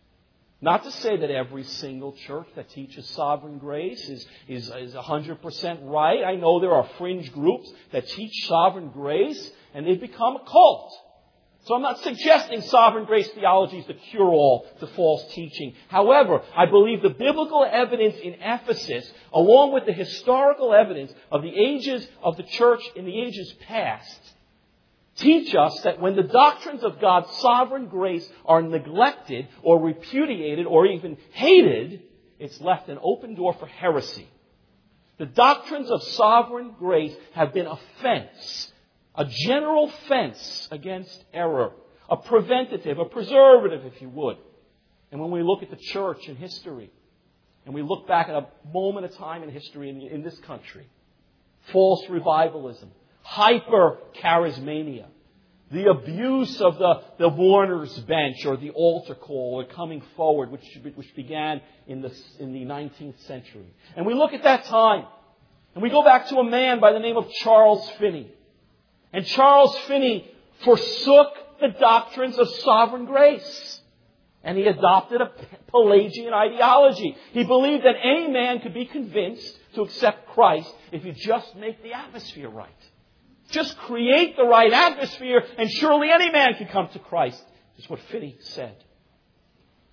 Not to say that every single church that teaches sovereign grace is, is, is one hundred percent right. I know there are fringe groups that teach sovereign grace and they've become a cult. So I'm not suggesting sovereign grace theology is the cure-all to false teaching. However, I believe the biblical evidence in Ephesus, along with the historical evidence of the ages of the church in the ages past, teach us that when the doctrines of God's sovereign grace are neglected or repudiated or even hated, it's left an open door for heresy. The doctrines of sovereign grace have been a fence, a general fence against error, a preventative, a preservative, if you would. And when we look at the church in history, and we look back at a moment of time in history in, in this country, false revivalism, hyper-charismania, the abuse of the, the Warner's bench or the altar call or coming forward, which, which began in the, in the nineteenth century. And we look at that time, and we go back to a man by the name of Charles Finney. And Charles Finney forsook the doctrines of sovereign grace. And he adopted a Pelagian ideology. He believed that any man could be convinced to accept Christ if you just make the atmosphere right. Just create the right atmosphere and surely any man can come to Christ. That's what Finney said.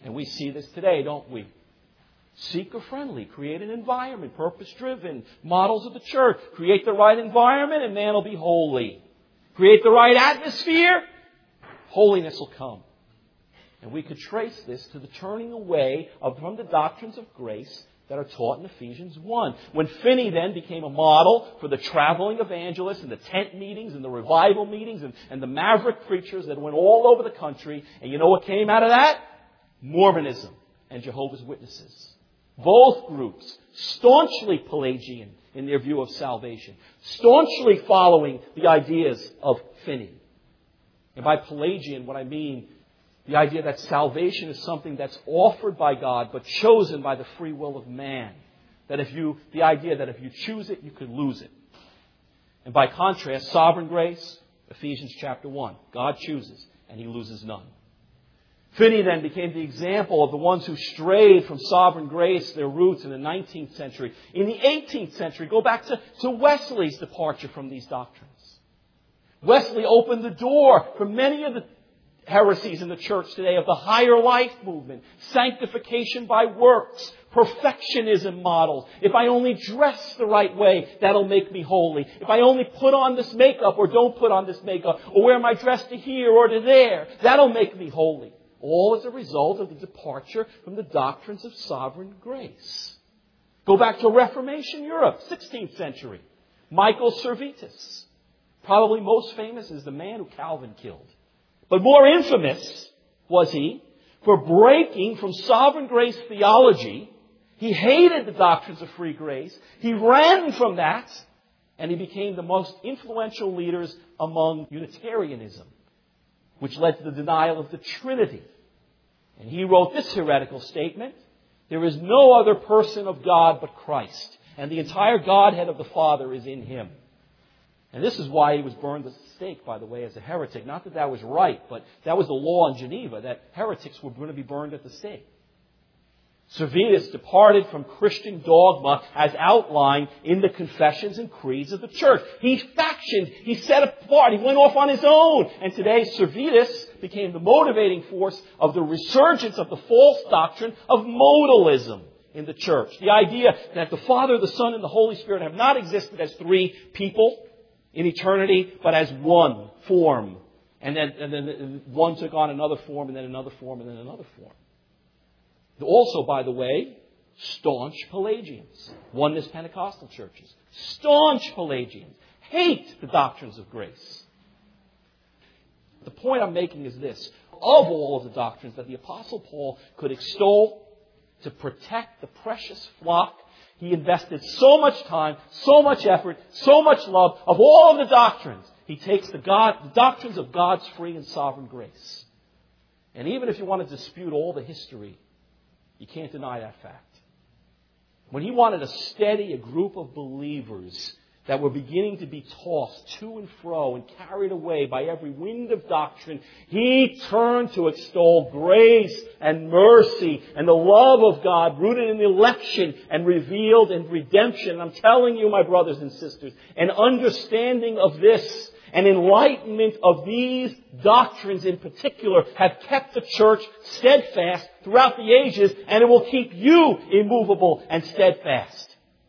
And we see this today, don't we? Seeker-friendly, create an environment, purpose-driven, models of the church. Create the right environment and man will be holy. Create the right atmosphere, holiness will come. And we could trace this to the turning away of, from the doctrines of grace that are taught in Ephesians one. When Finney then became a model for the traveling evangelists and the tent meetings and the revival meetings and, and the maverick preachers that went all over the country. And you know what came out of that? Mormonism and Jehovah's Witnesses. Both groups, staunchly Pelagian in their view of salvation. Staunchly following the ideas of Finney. And by Pelagian, what I mean, the idea that salvation is something that's offered by God but chosen by the free will of man. That if you, the idea that if you choose it, you could lose it. And by contrast, sovereign grace, Ephesians chapter one. God chooses and He loses none. Finney then became the example of the ones who strayed from sovereign grace, their roots in the nineteenth century. In the eighteenth century, go back to, to Wesley's departure from these doctrines. Wesley opened the door for many of the heresies in the church today of the higher life movement, sanctification by works, perfectionism models. If I only dress the right way, that'll make me holy. If I only put on this makeup or don't put on this makeup, or wear my dress to here or to there, that'll make me holy. All as a result of the departure from the doctrines of sovereign grace. Go back to Reformation Europe, sixteenth century. Michael Servetus. Probably most famous is the man who Calvin killed. But more infamous was he for breaking from sovereign grace theology. He hated the doctrines of free grace. He ran from that. And he became the most influential leaders among Unitarianism, which led to the denial of the Trinity. And he wrote this heretical statement: there is no other person of God but Christ, and the entire Godhead of the Father is in Him. And this is why he was burned at the stake, by the way, as a heretic. Not that that was right, but that was the law in Geneva, that heretics were going to be burned at the stake. Servetus departed from Christian dogma as outlined in the confessions and creeds of the church. He factioned, he set apart, he went off on his own. And today Servetus became the motivating force of the resurgence of the false doctrine of modalism in the church. The idea that the Father, the Son, and the Holy Spirit have not existed as three people in eternity, but as one form. And then, and then one took on another form, and then another form, and then another form. Also, by the way, staunch Pelagians. Oneness Pentecostal churches. Staunch Pelagians. Hate the doctrines of grace. The point I'm making is this. Of all of the doctrines that the Apostle Paul could extol to protect the precious flock, he invested so much time, so much effort, so much love. Of all of the doctrines, he takes the, God, the doctrines of God's free and sovereign grace. And even if you want to dispute all the history, you can't deny that fact. When he wanted to steady a group of believers that were beginning to be tossed to and fro and carried away by every wind of doctrine, he turned to extol grace and mercy and the love of God rooted in election and revealed in redemption. And I'm telling you, my brothers and sisters, an understanding of this, an enlightenment of these doctrines in particular, have kept the church steadfast throughout the ages, and it will keep you immovable and steadfast.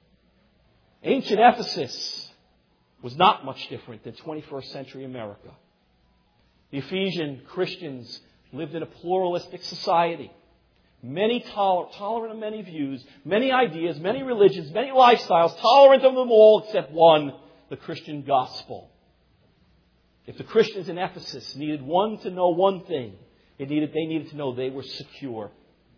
Ancient Ephesus was not much different than twenty-first century America. The Ephesian Christians lived in a pluralistic society. Many toler- tolerant of many views, many ideas, many religions, many lifestyles, tolerant of them all except one, the Christian gospel. If the Christians in Ephesus needed one to know one thing, it needed, they needed to know they were secure.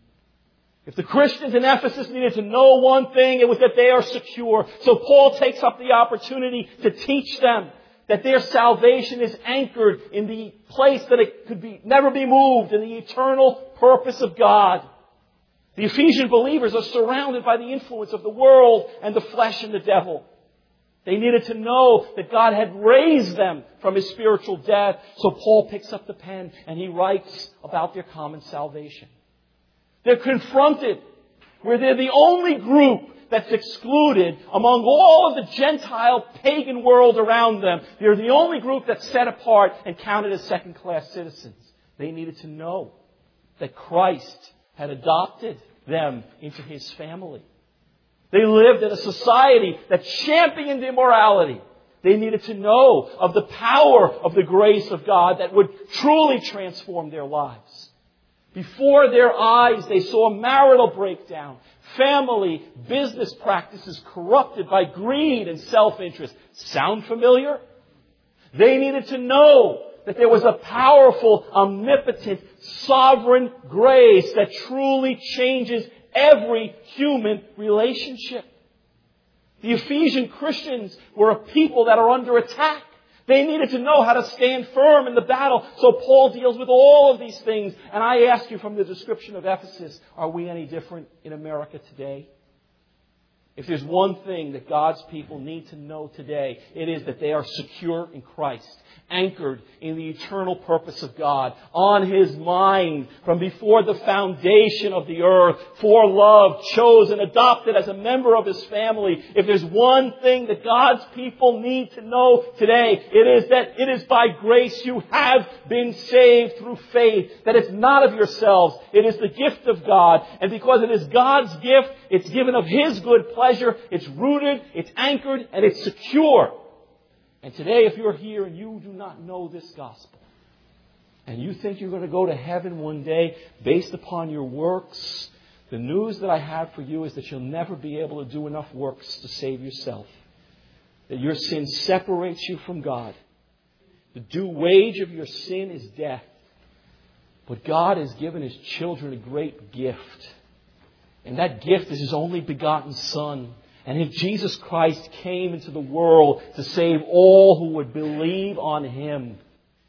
If the Christians in Ephesus needed to know one thing, it was that they are secure. So Paul takes up the opportunity to teach them that their salvation is anchored in the place that it could be never be moved, in the eternal purpose of God. The Ephesian believers are surrounded by the influence of the world and the flesh and the devil. They needed to know that God had raised them from His spiritual death. So Paul picks up the pen and he writes about their common salvation. They're confronted where they're the only group that's excluded among all of the Gentile pagan world around them. They're the only group that's set apart and counted as second-class citizens. They needed to know that Christ had adopted them into His family. They lived in a society that championed immorality. They needed to know of the power of the grace of God that would truly transform their lives. Before their eyes, they saw marital breakdown, family, business practices corrupted by greed and self-interest. Sound familiar? They needed to know that there was a powerful, omnipotent, sovereign grace that truly changes every human relationship. The Ephesian Christians were a people that are under attack. They needed to know how to stand firm in the battle. So Paul deals with all of these things. And I ask you from the description of Ephesus, are we any different in America today? If there's one thing that God's people need to know today, it is that they are secure in Christ, anchored in the eternal purpose of God, on His mind from before the foundation of the earth, foreloved, chosen, adopted as a member of His family. If there's one thing that God's people need to know today, it is that it is by grace you have been saved through faith, that it's not of yourselves, it is the gift of God. And because it is God's gift, it's given of His good pleasure, it's rooted, it's anchored, and it's secure. And today, if you're here and you do not know this gospel, and you think you're going to go to heaven one day based upon your works, the news that I have for you is that you'll never be able to do enough works to save yourself. That your sin separates you from God. The due wage of your sin is death. But God has given His children a great gift. And that gift is His only begotten Son. And if Jesus Christ came into the world to save all who would believe on Him.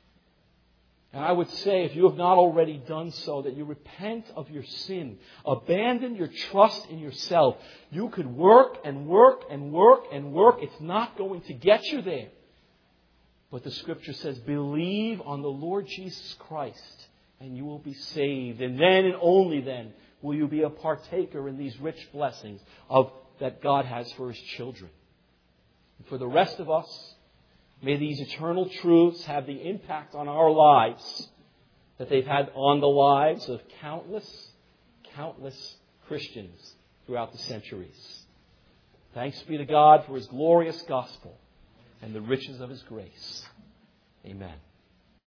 And I would say, if you have not already done so, that you repent of your sin. Abandon your trust in yourself. You could work and work and work and work. It's not going to get you there. But the Scripture says, believe on the Lord Jesus Christ and you will be saved. And then and only then will you be a partaker in these rich blessings of that God has for His children. And for the rest of us, may these eternal truths have the impact on our lives that they've had on the lives of countless, countless Christians throughout the centuries. Thanks be to God for His glorious gospel and the riches of His grace. Amen.